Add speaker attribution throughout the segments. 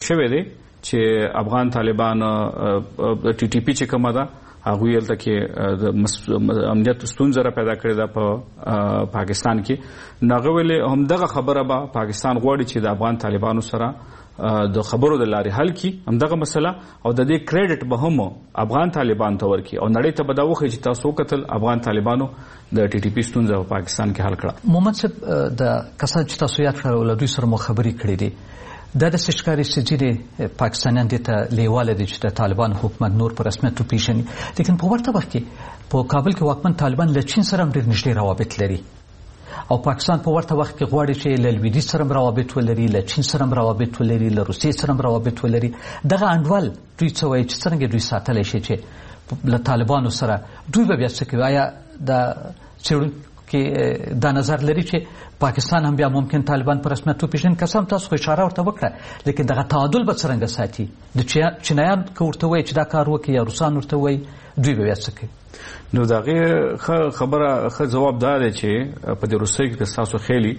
Speaker 1: شوی دی چې افغان طالبان ټي ټي پی چې کومه ده هغوی هلته کې د امنیت ستونزه را پیدا کړې ده په پاکستان کې نو هغه ویلې همدغه خبره به پاکستان غواړي چې د افغان طالبانو سره د خبرو د لارې حل کی همدغه مسله او د دې کریډټ به هم افغان طالبان ته ورکړي او نړۍ ته به دا وښیي چې تاسو وکتل افغان طالبانو د ټي ټي پی ستونزه په پاکستان کې حل کړه.
Speaker 2: محمد صاحب د کسان چې تاسو یاد کړل له دوی سره مو خبرې کړې دي دا د سشکاري سجدي پاکستانیان دي ته لیواله دي چې د طالبان حکومت نور په رسمیت وپیژني لیکن په ورته وخت کې په کابل کې واکمن طالبان له چین سره ډېر نږدې روابط لري او پاکستان په ورته وخت کې غواړي چې له لویدیځ سره روابط ولري له چین سره روابط ولري له روسیې سره روابط ولري دغه انډول دوی څه وایي چې څنګه دوی ساتلی شي چې له طالبانو سره دوی به بیا څه کوي آیا د څېړونکي دا نظر لري چې پاکستان هم بیا ممکن طالبان په رسمیت وپیژني که څه هم تاسو خو اشاره ورته وکړه لیکن دغه تعادل به څرنګه ساتي د چینایان که ورته وایي چې دا کار وکړي یا روسان ورته وایي دوی به بیا څه کوي.
Speaker 1: نو د هغې خبره ښه جواب دا دی چې په دې روسیې کې که ستاسو خیلي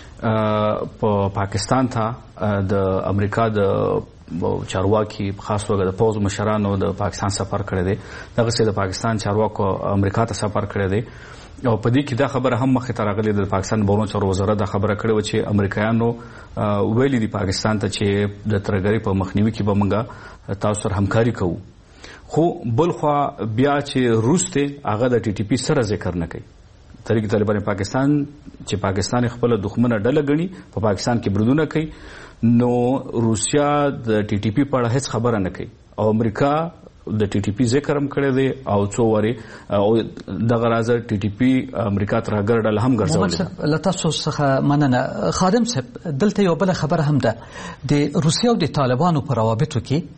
Speaker 1: په پاکستان ته د امریکا د چارواکي خاص توګه د پوځ مشرانو د پاکستان سفر کړی دی دغسې د پاکستان چارواکو امریکا ته سفر کړی دی او په دې کې دا خبره هم مخې ته راغلې د پاکستان بهرنیو چارو وزارت دا خبره کړې وه چې امریکایانو ویلي دي پاکستان ته چې د ترهګرۍ په مخنیوي کې به موږ تاسو سره همکاري کوو خو بلخوا بیا چې روس دی هغه د ټي ټي پی سره ذکر نه کوي. تحریک طالبان پاکستان چې پاکستان خپله دښمنه ډله ګڼي په پاکستان کې بریدونه کوي نو روسیا د ټي ټي پی په اړه هیڅ خبره نه کوي او امریکا د ټي ټي پی ذکر هم کړی دی او څو وارې او دغه راز ټي ټي پی امریکا ترهګر ډله هم ګرځولې ده.
Speaker 2: له تاسو څخه مننه. خادم صاحب دلته یو بله خبره هم ده د روسیې او د طالبانو په روابطو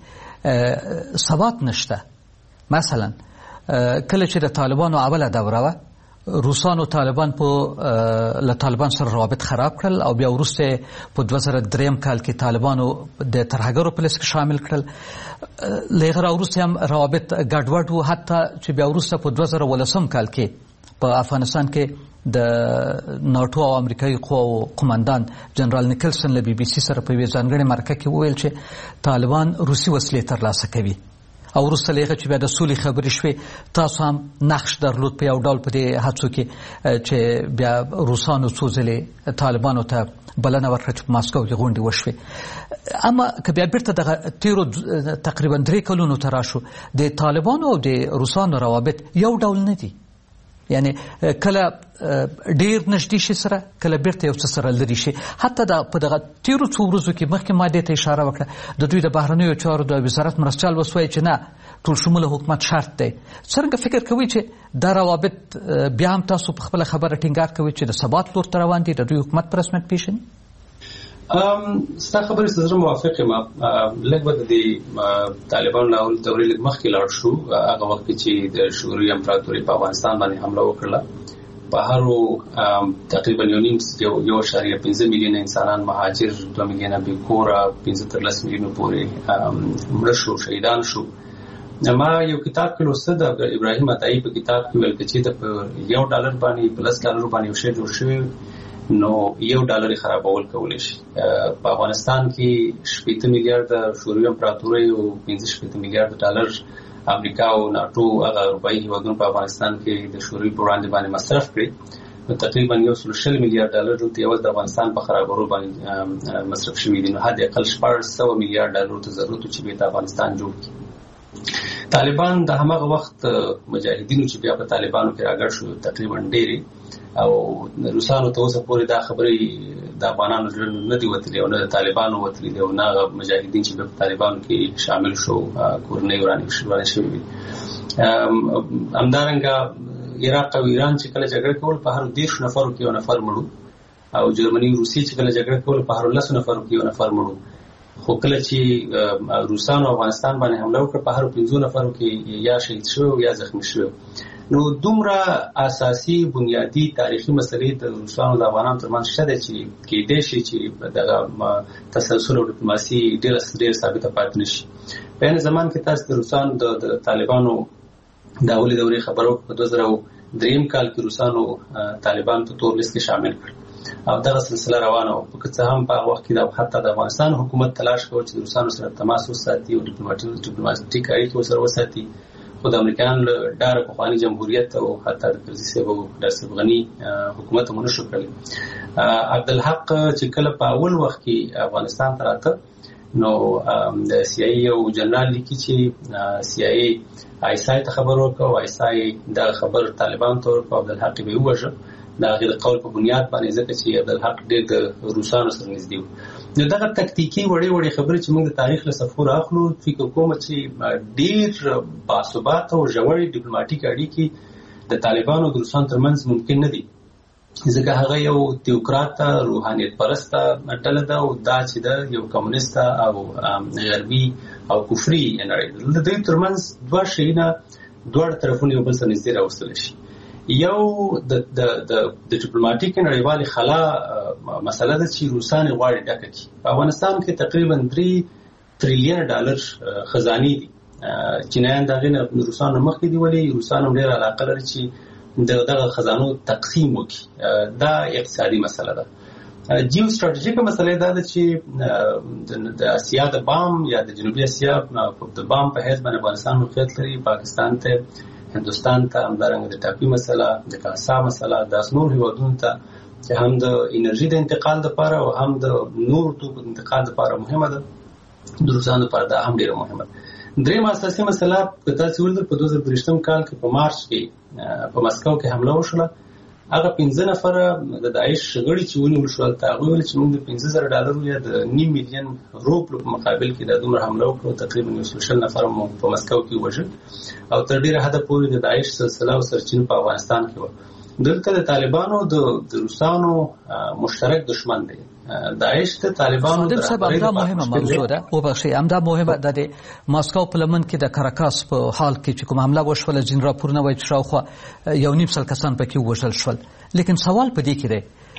Speaker 2: کې ثبات نشته. مثلا کله چې د طالبانو اوله دوره وه روسانو طالبان له طالبان سره روابط خراب کړل او بیا وروسته په 2003 کال کې طالبانو د ترهګرو په لیست کې شامل کړل. له هغه وروسته هم روابط ګډوډ وو حتی چې بیا وروسته په 2013 کال کې په افغانستان کې د ناټو او امریکایي قواو قماندان جنرال نیکلسن له بي بي سي سره په یوه ځانګړې مرکه کې وویل چې طالبان روسي وسلې ترلاسه کوي او وروسته له هغه چې بیا د سولې خبرې شوې تاسو هم نقش درلود په یو ډول په دې هڅو کې چې بیا روسانو څو ځلې طالبانو ته بلنه ورکړه چې په ماسکو کې غونډې وشوې. اما که بیا بیرته دغه تیرو تقریبا 3 کلونو ته راشو د طالبانو او د روسانو روابط یو ډول نه دي یعنی کله ډیر نږدې شي سره کله بیرته یو څه سره لري شي. حتی په دغه تیرو څو ورځو کې مخکې ما دې ته اشاره وکړه د دوی د بهرنیو چارو د وزارت مرستیال وسوایي چې نه ټول شموله حکومت شرط دی. څرنګه فکر کوي چې دا روابط بیا هم تاسو په خپله خبره ټینګار کوي چې د ثبات لور ته روان دي د دوی حکومت په رسمیت پیژني؟
Speaker 3: ستا خبرې سره زه موافق یم. لږ به د طالبانو له اول دورې لږ مخکې لاړ شو هغه وخت چې د شوروي امپراتورۍ په افغانستان باندې حمله وکړله په هرو تقریبا 1.5 میلیونه انسانان مهاجر 2 میلیونه بېکوره 15 میلیونه پورې مړه شو شهیدان شو. ما یو کتاب کې لوسته د ابراهیم عطایي په کتاب کې ویل چې د $1 باندې $10 باندې یو شی جوړ شوی نو $1 خرابول کولی شي. په افغانستان کې 80 میلیارډ شوروي امپراتورۍ او 15 میلیارډ امریکا او ناټو هغه اروپایي هیوادونو په افغانستان کې د شوروي په وړاندې باندې مصرف کړي نو تقریبا $100 میلیارډ یوازې د افغانستان په خرابولو باندې مصرف شوي دي. نو حد اقل $400 میلیارډ ته ضرورت چې به د افغانستان جوړ کړي. طالبان د همغه وخت مجاهدینو چې بیا په طالبانو کې راګډ شو تقریبا ډېرې او روسانو ته اوسه پورې دا خبرې د افغانانو زړه نه دي وتلي او نه د طالبانو وتلي دي او نه هغه مجاهدین چې په طالبانو کې شامل شو کورنۍ ورانې شوي دي. همدارنګه عراق او ایران چې کله جګړه کول په هر 10 نفرو کې یو نفر مړو او جرمني او روسیې چې کله جګړه کول په هر 10 نفرو کې یو نفر مړو. خو کله چې روسانو افغانستان باندې حمله وکړه په هر 15 نفرو کې یا شهید شو یا زخمی شو. نو دومره اساسي بنیادی تاریخي مسلې د روسانو د افغانانو ترمنځ شته ده چې کېدای شي چې دغه تسلسل او ډیپلوماسي ډېر ثابته پاتې نشي. په هغه زمان کې تاسو د روسانو د طالبانو د اولې دورې خبرو په 2003 کال کې روسانو طالبان په تور لیست کې شامل کړ او دغه سلسله روانه وه. که څه هم په هغه وخت کې حتی د افغانستان حکومت تلاش کوي چې د روسانو سره تماس وساتي او ډیپلوماټیک اړیکې ورسره وساتي، خو د امریکایانو له ډاره پخواني جمهوریت او حتی د کرزي صاحب او ډاکټر صاحب غني حکومت هم نشو کړی. عبدالحق چې کله په اول وخت کې افغانستان ته راته نو د سی آی او جنرال لیکي چې سی آی آیسای ته خبر ورکړ او آیسای دا خبر طالبان ته ورکړ. عبدالحق به ووژه دا غیر قول په بنیاد باندې، ځکه چې عبدالحق ډېر د روسانو سره نږدې و. نو دغه تکتیکي وړې خبرې چې موږ د تاریخ له صفحو راخلو، فکر کوم چې ډېر باثباته او ژورې ډیپلوماټیک اړیکې د طالبانو او د روسانو ترمنځ ممکن نه دي، ځکه هغه یو تیوکراته روحانیت پرسته ډله ده او دا چې ده یو کمونیسته او غربي او کفري نړۍ. د دوی ترمنځ دوه شیونه دواړه طرفونه یو بل سره نږدې راوستلی شي. یو د ډیپلوماټیک نړیوالې خلا مسله ده چې روسان غواړي ډکه کړي. په افغانستان کې تقریبا 3 تریلیون ډالر خزاني دي. چینایان د هغې نه روسانو مخکې دي، ولې روسان هم ډېره علاقه لري چې دغه خزانو تقسیم وکړي. دا اقتصادي مسله ده. جیو ستراتیژیکه مسله دا ده چې د اسیا د بام یا د جنوبي اسیا د بام په حیث باندې افغانستان موقعیت لري، پاکستان ته، هندوستان ته، همدارنګه د ټاپي مسله، د کاسا مسله، داس نور هیوادونو ته چې هم د انرژي د انتقال لپاره او هم د نور توکو د انتقال لپاره مهمه ده، د روسانو لپاره دا هم ډیره مهمه ده. درېمه اساسي مسله که تاسو ولر په 2023 کال کې په مارچ کې په مسکو کې حمله وشوله، هغه 15 نفره د داعش غړي چې ونیول شول، هغوی ویل چې موږ د $15,000 یا د 9 ملیون روپلو په مقابل کې د دومره حمله وکړو. تقریبا 100 نفر مو په مسکو کې وژل او تر ډیره حده پورې د داعش سلسله او سرچینه په افغانستان کې و. دلته د طالبانو د روسانو مشترک دشمن دی. داعش ته طالبانو
Speaker 2: د همدا مهمه موضوع ده او بخشي همدا مهمه ده. د ماسکو په لمن کې د کاراکاس په حال کې چې کوم حمله وشوله، جن راپورونه وایي چې شاوخوا 1.5 کسان پکې وژل شول. لیکن سوال په دې کې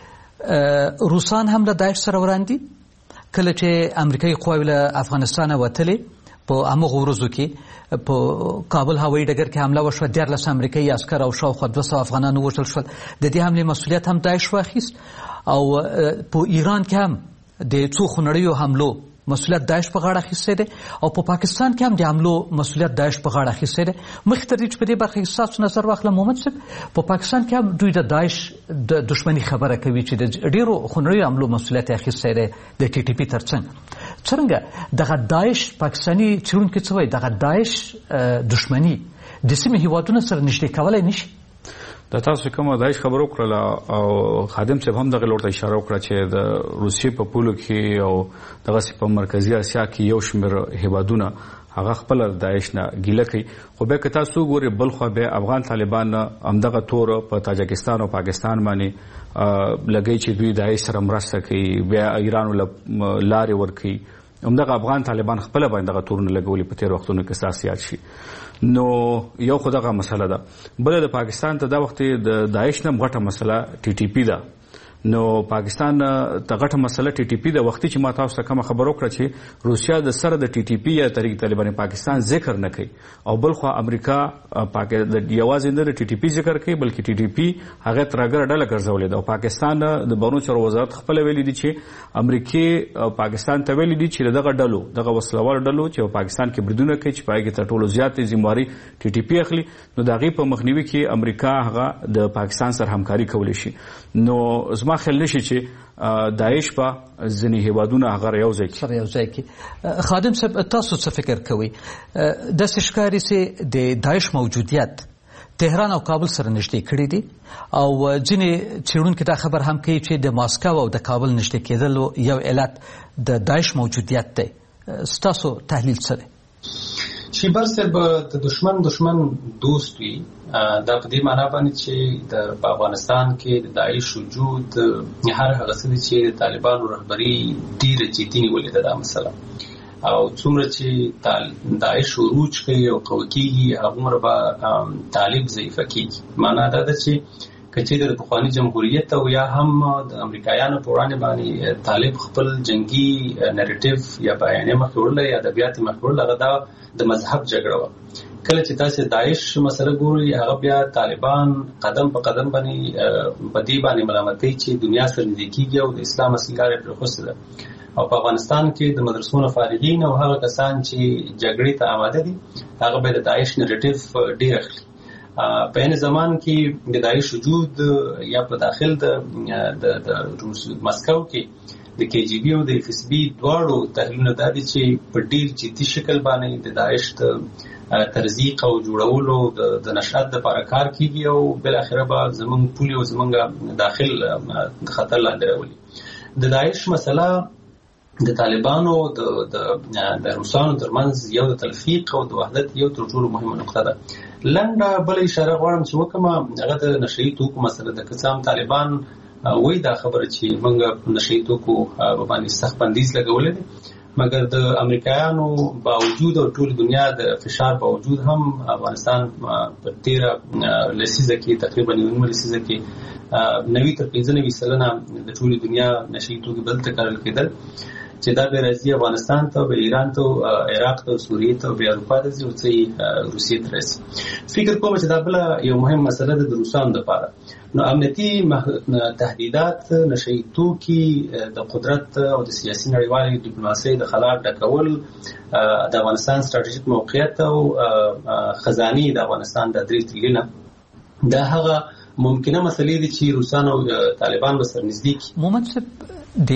Speaker 2: دی روسان هم له داعش سره وړاندې کله چې امریکایي قواوې له افغانستان وتلې په هغه ورځو کې په کابل هوایي ډګر کې حمله وشوه، 14 امریکایي عسکر او شاوخوا 200 افغانان وژل شول. د دې حملې مسؤلیت هم داعش واخیست او په ایران کې هم د څو خونړیو حملو مسؤلیت داعش په غاړه اخیستی دی او په پاکستان کې هم د حملو مسؤلیت داعش په غاړه اخیستی دی. مخکې تر دې چې په دې برخه کې ستاسو نظر واخلم محمد صاحب، په پاکستان کې هم دوی د داعش د دشمني خبره کوي چې د ډیرو خونړیو حملو مسؤلیت اخیستی دی د ټي ټي پي ترڅنګ. څرنګه دغه داعش پاکستاني څېړونکي څه وایي دغه داعش دشمني د سیمې هیوادونو سره نږدې کولی نشي؟
Speaker 1: د تاسو کومه داعش خبرو کړله او خادم صاحب هم دغه لور ته اشاره وکړه چې د روسیې په پولو کې او دغه په مرکزی اسیا کې یو شمېر هیوادونه هغه خپل داعش نه ګیله کوي. خو بیا که تاسو ګورئ بل خوا بیا افغان طالبان همدغه تور په تاجکستان او پاکستان باندې لګوي چې دوی داعش سره مرسته کوي، بیا ایران لارې ورکوي. همدغه افغان طالبان خپل باندې دغه تورونه لګولي په تیر وختونو کې ستاسو یاد شي. نو یو خو دغه مسله ده. بله د پاکستان ته دا وخت د داعش نه غټه مسله ټي ټي پي ده. نو پاکستان ته غټه مسله ټي ټي پي د وختي چې ما تاسو ته کوم خبر وکړه چې روسیا د سره د ټي ټي پي یا طریق طالبان پاکستان ذکر نه کوي او بل خو امریکا د یوازې نه د ټي ټي پي ذکر کوي بلکې ټي ټي پي هغه ترګر ډله ګرځولې ده او پاکستان د بهرنیو چارو وزارت خپل ویلي دي چې امریکای پاکستان ته ویلي دي چې دغه ډلو دغه وسلوال ډلو چې پاکستان کې بریدونه کوي چې پای کې تر ټولو زیات ذمہواری ټي ټي پي اخلي نو دغه په مخنیوي کې امریکا هغه د پاکستان سره همکاري کولی شي. نو زما خیال نشي چې داعش په ځینې هیوادونه هغه یو ځای کې.
Speaker 2: خادم صاحب تاسو څه فکر کوئ؟ داسې ښکاري چې د داعش موجودیت تهران او کابل سره نږدې کړي دي او ځینې څېړونکي دا خبر هم کوي چې د ماسکو او د کابل نږدې کېدلو یو علت د داعش موجودیت دی. ستاسو تحلیل څه دی؟
Speaker 3: شیبر صاحب د دشمن دوست وي دا په دې معنا باندې چې په افغانستان کې د داعش وجود هر هغه څه چې د طالبانو رهبري ډېره جدي نیولې ده دا مسله او څومره چې داعش عروج کوي او قوي کېږي هغومره به طالب ضعیفه کېږي. معنا دا ده چې کچې د پخوانی جمهوریت او یا هم د امریکایانو په وړاندې باندې طالب خپل جنگي نریټیو یا بیانیه مخکې وړل یا ادبیات مخکې وړل، هغه د مذهب جګړه و. کله چې تاسو داعش مسله ګوري، هغه بیا طالبان قدم په قدم باندې په دې باندې ملامتي چې دنیا سره نږدې کیږي او د اسلام اصلګار پر خوسته ده. او په افغانستان کې د مدرسو فارغین او هغه کسان چې جګړې ته آماده دي، هغه به د داعش نریټیو ډیر اخلي. په این زمان کې د داعش وجود یا په داخل د مسکو کې د کے جی بی او د اف اس بی دواړو تحلیلونه دا دي چې په ډیر جدي شکل باندې د داعش ترزیق او جوړولو د نشاط لپاره کار کیږي او بل اخره به زمونږ پولی او زمونږ داخل خطر لاندې راولي. د داعش مسله د طالبانو د روسانو ترمنځ یو د تلفیق او د وحدت یو تر ټولو مهمه نقطه ده. لنډه بل اشاره غواړم چې وکړم، هغه د نشئی توکو مسله ده. که څه هم طالبان وایي دا خبره چې موږ نشئی توکو باندې سخت بندیز لګولې دي، مګر د امریکایانو باوجود او ټول دنیا د فشار باوجود هم افغانستان په 13 لسیزه کې تقریبا 9 لسیزه کې 90 تر 95 سلنه د ټول دنیا نشئی توکو بل تکرار کېدل چې دا به راځي افغانستان ته، به ایران ته، عراق ته، سوریه ته، به اروپا ته ځي او څه روسیې ته راځي. فکر کوم چې دا بل یو مهم مسله ده د روسانو لپاره. نو امنیتي تهدیدات، نشئی توکي، د قدرت او د سیاسي نړیوالې ډیپلوماسۍ د خلا ډکول، د افغانستان ستراتیژیک موقعیت او خزاني د افغانستان د 3 تریلیونه دا هغه ممکنه مسلې دي چې روسان او طالبان به سره نږدې کړي.
Speaker 2: مومند صاحب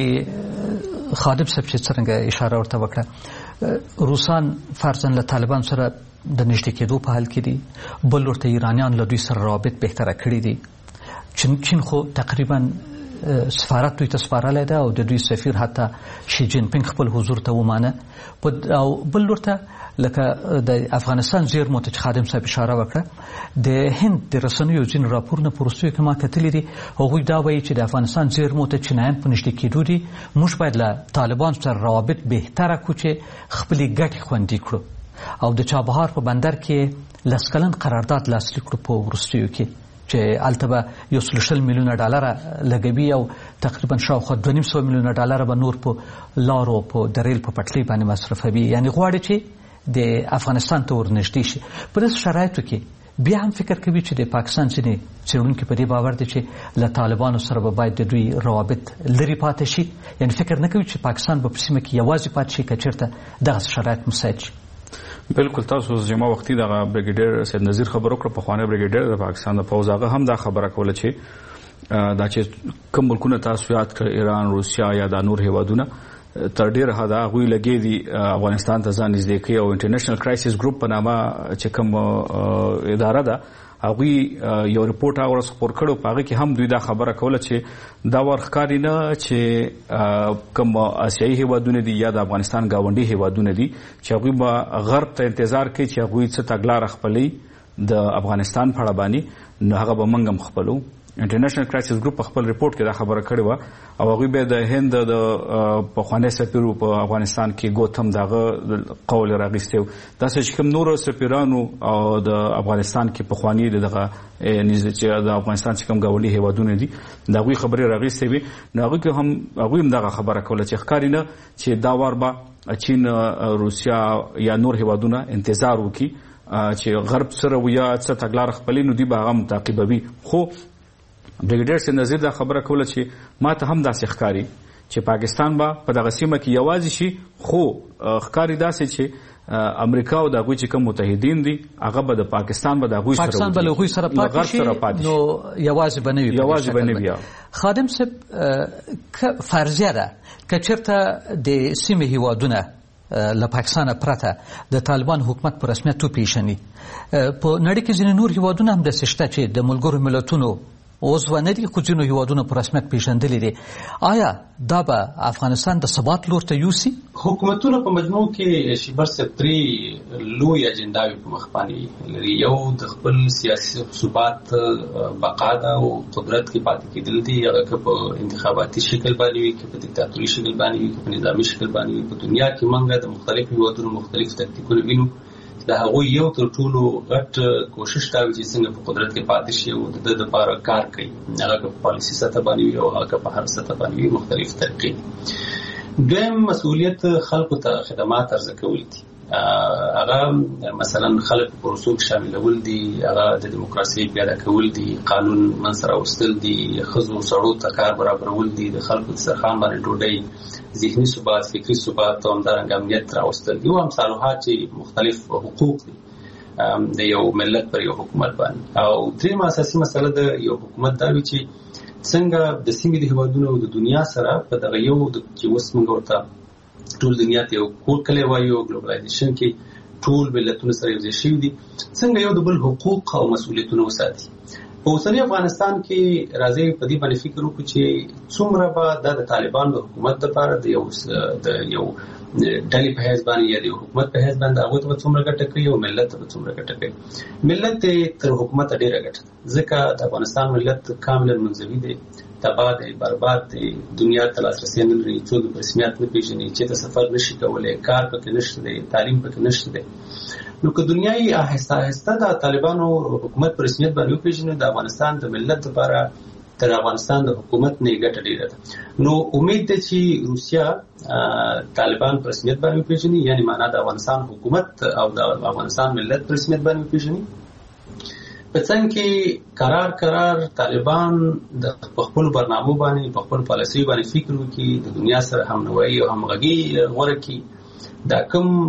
Speaker 2: د خادم صاحب چې څنګه اشاره ورته وکړه، روسان فرضاً له طالبان سره د نږدې کېدو په حال کې دي، بل ورته ایرانیان له دوی سره روابط بهتره کړي دي. چین خو تقریبا سفارت دوی ته سپارلی ده او د دوی سفیر حتی شي جین پینګ خپل حضور ته ومانه. او بل ورته لکه د افغانستان زیرمو ته چې خادم صاحب اشاره وکړه، د هند د رسنیو ځینې راپورونه په وروستیو کې ما کتلي دي، هغوی دا وایي چې د افغانستان زیرمو ته چینایان په نږدې کېدو دي، موږ باید له طالبان سره روابط بهتره کړو چې خپلې ګټې خوندي کړو. او د چابهار په بندر کې 10 کلن قرارداد لاسلیک کړو په وروستیو کې چې هلته به $120 میلیونه لګوي او تقریبا شاوخوا $2.5 میلیونه به نور په لارو په دریل په پټلۍ باندې مصرفوي. یعنی غواړي چې د افغانستان ته ورنږدې شي. په داسې شرایطو کې بیا هم فکر کوي چې د پاکستان ځینې څېړونکي په دې باور دي چې له طالبانو سره به باید د دوی روابط لرې پاتې شي. یعنی فکر نه کوي چې پاکستان به په سیمه کې یوازې پاتې شي که چېرته دغسې شرایط مساعد شي.
Speaker 1: بالکل تاسو جمع وختي د بریګیډیر سید نذیر خبرو کړ، په خوانه بریګیډیر د پاکستان د فوج هغه هم دا خبره کوله چې دا چې کوم ملکونه تاسو یاد کړ، ایران، روسیا یا د نور هیوادونه تر ډیره حده هغوی لګي دي افغانستان ته ځان نږدې کوي. او انټرنیشنل کرایسس ګروپ په نامه چې کوم اداره ده، هغوی یو رپورټ هغه خپور کړو، په هغه کې هم دوی دا خبره کوله چې دا ورښکاري نه چې کوم آسیایي هیوادونه دي یا د افغانستان ګاونډي هیوادونه دي چې هغوی به غرب ته انتظار کوي چې هغوی څه تګلاره خپلوي د افغانستان په اړه باندې، نو هغه به موږ هم خپلو. انټرنیشنل کرایسس ګروپ په خپل رپورټ کې دا خبره کړې وه او هغوی به د هند د پخوانی سفیر په افغانستان کې ګوتم دغه قول راغیستی و. داسې چې کوم نورو سفیرانو او د افغانستان کې پخواني دغه چې د افغانستان چې کوم ګاونډي هیوادونه دي د هغوی خبرې راغیستې وې، نو هغوی هم دغه خبره کوله چې ښکاري نه چې دا وار به چین، روسیا یا نور هیوادونه انتظار وکړي چې غرب سره ویا څه تګلاره خپلې، نو دوی به هغه هم تعقیبوي. خو بریګیډیر سید نذیر دا خبره کوله چې ما ته هم داسې ښکاري چې پاکستان به په دغه سیمه کې یوازې شي، خو ښکاري داسې چې امریکا او د هغوی چې کوم متحدین دي هغه به د پاکستان به د هغوی سره
Speaker 2: پاکستان به له هغوی سره پاتې شي، نو یوازې به نه وي. خادم صاحب فرضیه ده که چېرته د سیمې هیوادونه له پاکستانه پرته د طالبان حکومت په رسمیت وپېژني، په نړۍ کې ځینې نور هیوادونه هم داسې شته چې د ملګرو ملتونو عضو نه دي خو ځینو هیوادونو په رسمیت پیژندلي دي. آیا دا به افغانستان د ثبات لور ته یوسي؟
Speaker 3: حکومتونه په مجموع کې شیبر صاحب درې لوی اجنداوې په مخ باندې لري. یو د خپل سیاسي ثبات بقا ده او قدرت کې پاتې کېدل دي، هغه که په انتخاباتي شکل باندې وي، که په دیکتاتوري شکل باندې وي، که په نظامي شکل باندې وي. په دنیا کې موږ د مختلفو هیوادونو مختلف تکتیکونه وینو د هغه یو تر ټولو غټ کوشش دا چې څنګه په قدرت کې پاتې شي او د لپاره کار کوي، هغه په پالیسي سطح باندې او هغه په هر سطح باندې مختلف طریقې. دویم مسؤلیت خلکو ته خدمات ارزه کول دي. هغه مثلا خلک په رسوب شاملول دي، هغه د دیموکراسي پیاده کول دي، قانون منځ راوستل دي، ښځو سړو ته کار برابرول دي، د خلکو دسترخوان باندې ډوډۍ، ذهني ثبات، فکري ثبات او همدارنګه امنیت راوستل دي او امثالها چې مختلف حقوق دي د یو ملت پر یو حکومت باندې. او دریم اساسي مسله د یو حکومت دا وي چې څنګه د سیمې د هیوادونو او د دنیا سره په دغه یو چې اوس موږ ورته ټول دنیا ته یو کور کلی وایو، ګلوبلایزیشن کې ټول ملتونه سره یو ځای شوي دي، څنګه یو د بل حقوق او مسؤلیتونه وساتي. په اوسني افغانستان کې راځي په دې باندې فکر وکړو چې څومره به د طالبان د حکومت لپاره د یو ډلې په حیث باندې یا د حکومت په حیث باندې هغه ته څومره ګټه کوي او ملت ته څومره ګټه کوي. ملت تر حکومت ډیره ګټه، ځکه د افغانستان ملت کاملا منزوي دی، تباه دی، برباد دی، دنیا ته لاسرسی نه لري، څوک په رسمیت نه پیژني، چې ته سفر نشي کولی، کار پکې نشته دی، تعلیم پکې نشته دی. نو که دنیا یې آهسته آهسته د طالبانو حکومت په رسمیت باندې وپیژني، د افغانستان د ملت لپاره تر افغانستان د حکومت نه ګټه ډیره ده. نو امید ده چې روسیا طالبان په رسمیت باندې وپیژني، یعنی معنا د افغانستان حکومت او د افغانستان ملت په رسمیت باندې وپیژني. په څنګ کې قرار طالبان د خپل برنامو باندې په خپل پالیسي باندې فکر وکړي، د دنیا سره همنوایی او همغږي غوړه کړي. دا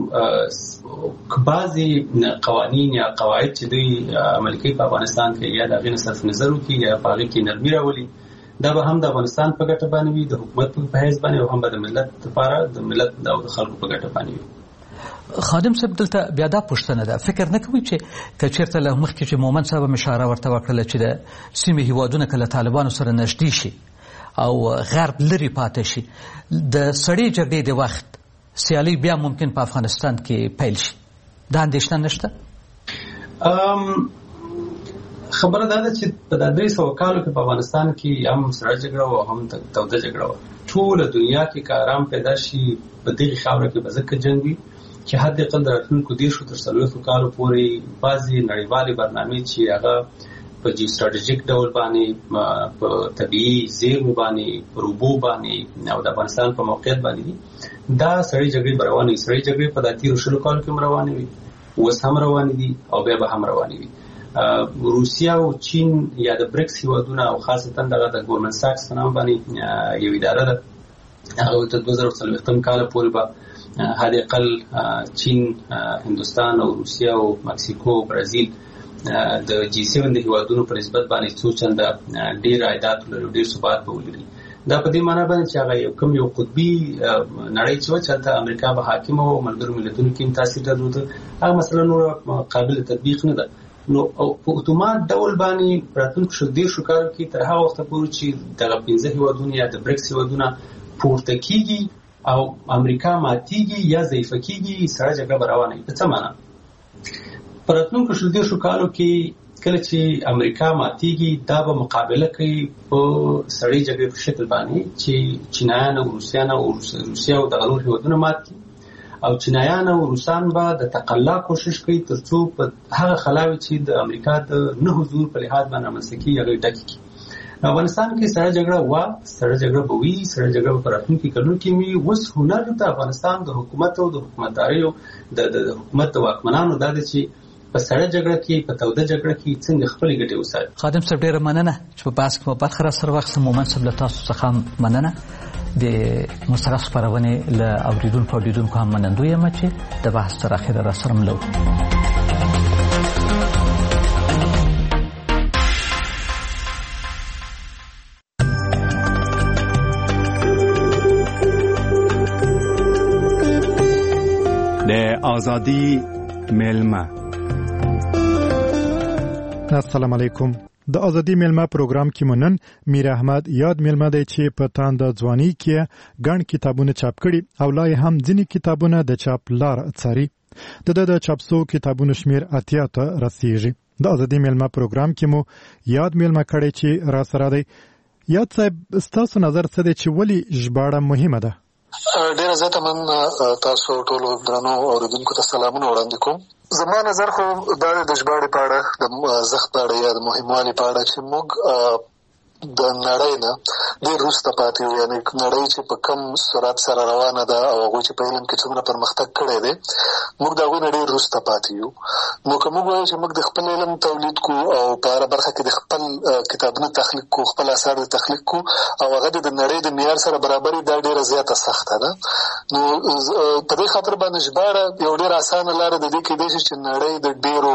Speaker 3: کوم بعضي قوانین یا قواعد چې دوی عملي کوي په افغانستان کې، یا د هغې نه صرف نظر وکړي یا په هغې کې نرمي راولي، دا به هم د افغانستان په ګټه باندې وي، د حکومت په حیث باندې، او هم به د ملت لپاره د ملت او د خلکو په ګټه باندې وي.
Speaker 2: خادم صاحب دلته بیا دا پوښتنه ده، فکر نه کوي چې که چېرته له مخکې چې مومن صاحب هم اشاره ورته وکړله چې د سیمې هیوادونه که له طالبانو سره نږدې شي او غرب لرې پاتې شي، د سړې جګړې د وخت سیالي بیا ممکن په افغانستان کې پیل شي، دا اندېښنه نشته؟
Speaker 3: خبره دا ده چې په 300 کالو کې په افغانستان کې هم سړه جګړه او هم توده جګړه وه. ټوله دنیا کې که آرام پیدا شي په دغې خاوره کې به ځکه جنګ وي چې حد اقل د راتلونکو 10 تر 40 کالو پورې بعضې نړیوالې برنامې چې هغه په جیو ستراتیژیک ډول باندې په طبیعي زیرمو باندې، په اوبو باندې او د افغانستان په موقعیت باندې دي، دا سړې جګړې به روانې وي. سړې جګړې په 30 کالو کې هم روانې وي، اوس هم روانې دي او بیا به هم روانې وي. روسیا او چین یا د بریکس هیوادونه او خاصتا دغه د ګورمن ساکس په نام باندې یو اداره ده، هغه تر 2040 کال پورې به حد اقل چین، هندوستان او روسیا او مکسیکو او برازیل د G7 د هیوادونو په نسبت باندې څو چنده ډیر عایدات لري، ډیر ثبات به ولري. دا په دې معنی باندې چې هغه یو قطبي نړۍ چې و چې امریکا به حاکم او ملګرو ملتونو کې تاثیر درلود، هغه مثلا نور قابل تطبیق نه ده. نو په اتومات ډول باندې راتلونکو 10 کالو کې تر هغه وخته پورې چې دغه 15 هیوادونه یا د بریکس هیوادونه پورته کیږي او امریکا ماتیږي یا ضعیفه کیږي، سړه جګړه به روانه وي. په څه معنی؟ په راتلونکو 10 کالو کې کله چې امریکا ماتیږي، دا به مقابله کوي په سړې جګړې په شکل باندې چې چینایان او روسیان او روسیا او دغه نور هیوادونه مات کړي، او چینایان او روسان به د تقلا کوشش کوي ترڅو په هغه خلاوي چې د امریکا د نه حضور په لحاظ باندې رامنځته کیږي هغه ډک کړي. افغانستان کې سړه جګړه به وي، سړه جګړه په راتلونکي کلونو کې وي. اوس هنر د افغانستان د حکومت او د حکومتداریو د حکومت د واکمنانو دا دی چې په سړه جګړه کې، په توده جګړه کې څنګه خپلې ګټې وساتي.
Speaker 2: خادم صاحب ډېره مننه چې په بحث کې مو برخه راسره واخیسته. مومن صاحب له تاسو څخه مننه. د مستقص خبرونه له اوریدونکو او لیدونکو هم منندوی یم چې د بحث تر اخره راسره ملو.
Speaker 4: د آزادی میلمه.
Speaker 5: السلام علیکم. د ازادي میلمه پروګرام کې منن میر احمد یاد میلمه دی چې په تاند ځواني کې ګڼ کتابونه چاپ کړي او لا هم ځینې کتابونه د چاپ لار څاري. د چاپسو کتابونو شمیر 80 ته رسیږي. د ازادي میلمه پروګرام کې مو یاد میلمه کړي چې را سره دی. یاد صاحب ستاسو نظر څه دی چې ولی ژباړه مهمه ده؟
Speaker 6: ډیره زیاته من تاسو ټول درنو اوریدونکو ته سلامونه وړاندې کوم. زما نظر خو دا د ژباړې په اړه د ارزښت په اړه یا د مهموالي په اړه چې موږ د نړۍ نه ډېر وروسته پاتې یو، یعنې نړۍ چې په کم سرعت سره روانه ده او هغوی چې په علم کې څومره پرمختګ کړی دی موږ د هغوی نه ډېر وروسته پاتې یو. نو که موږ وایو چې موږ د خپل علم تولید کو او په هره برخه کې د خپل کتابونه تخلیق کو، خپل اثار د تخلیق کو او هغه د نړۍ د معیار سره برابري، دا ډېره زیاته سخته ده. نو په دې خاطر باندې ژباړه یو ډېر اسانه لاره د دې کېدای شي چې نړۍ د ډېرو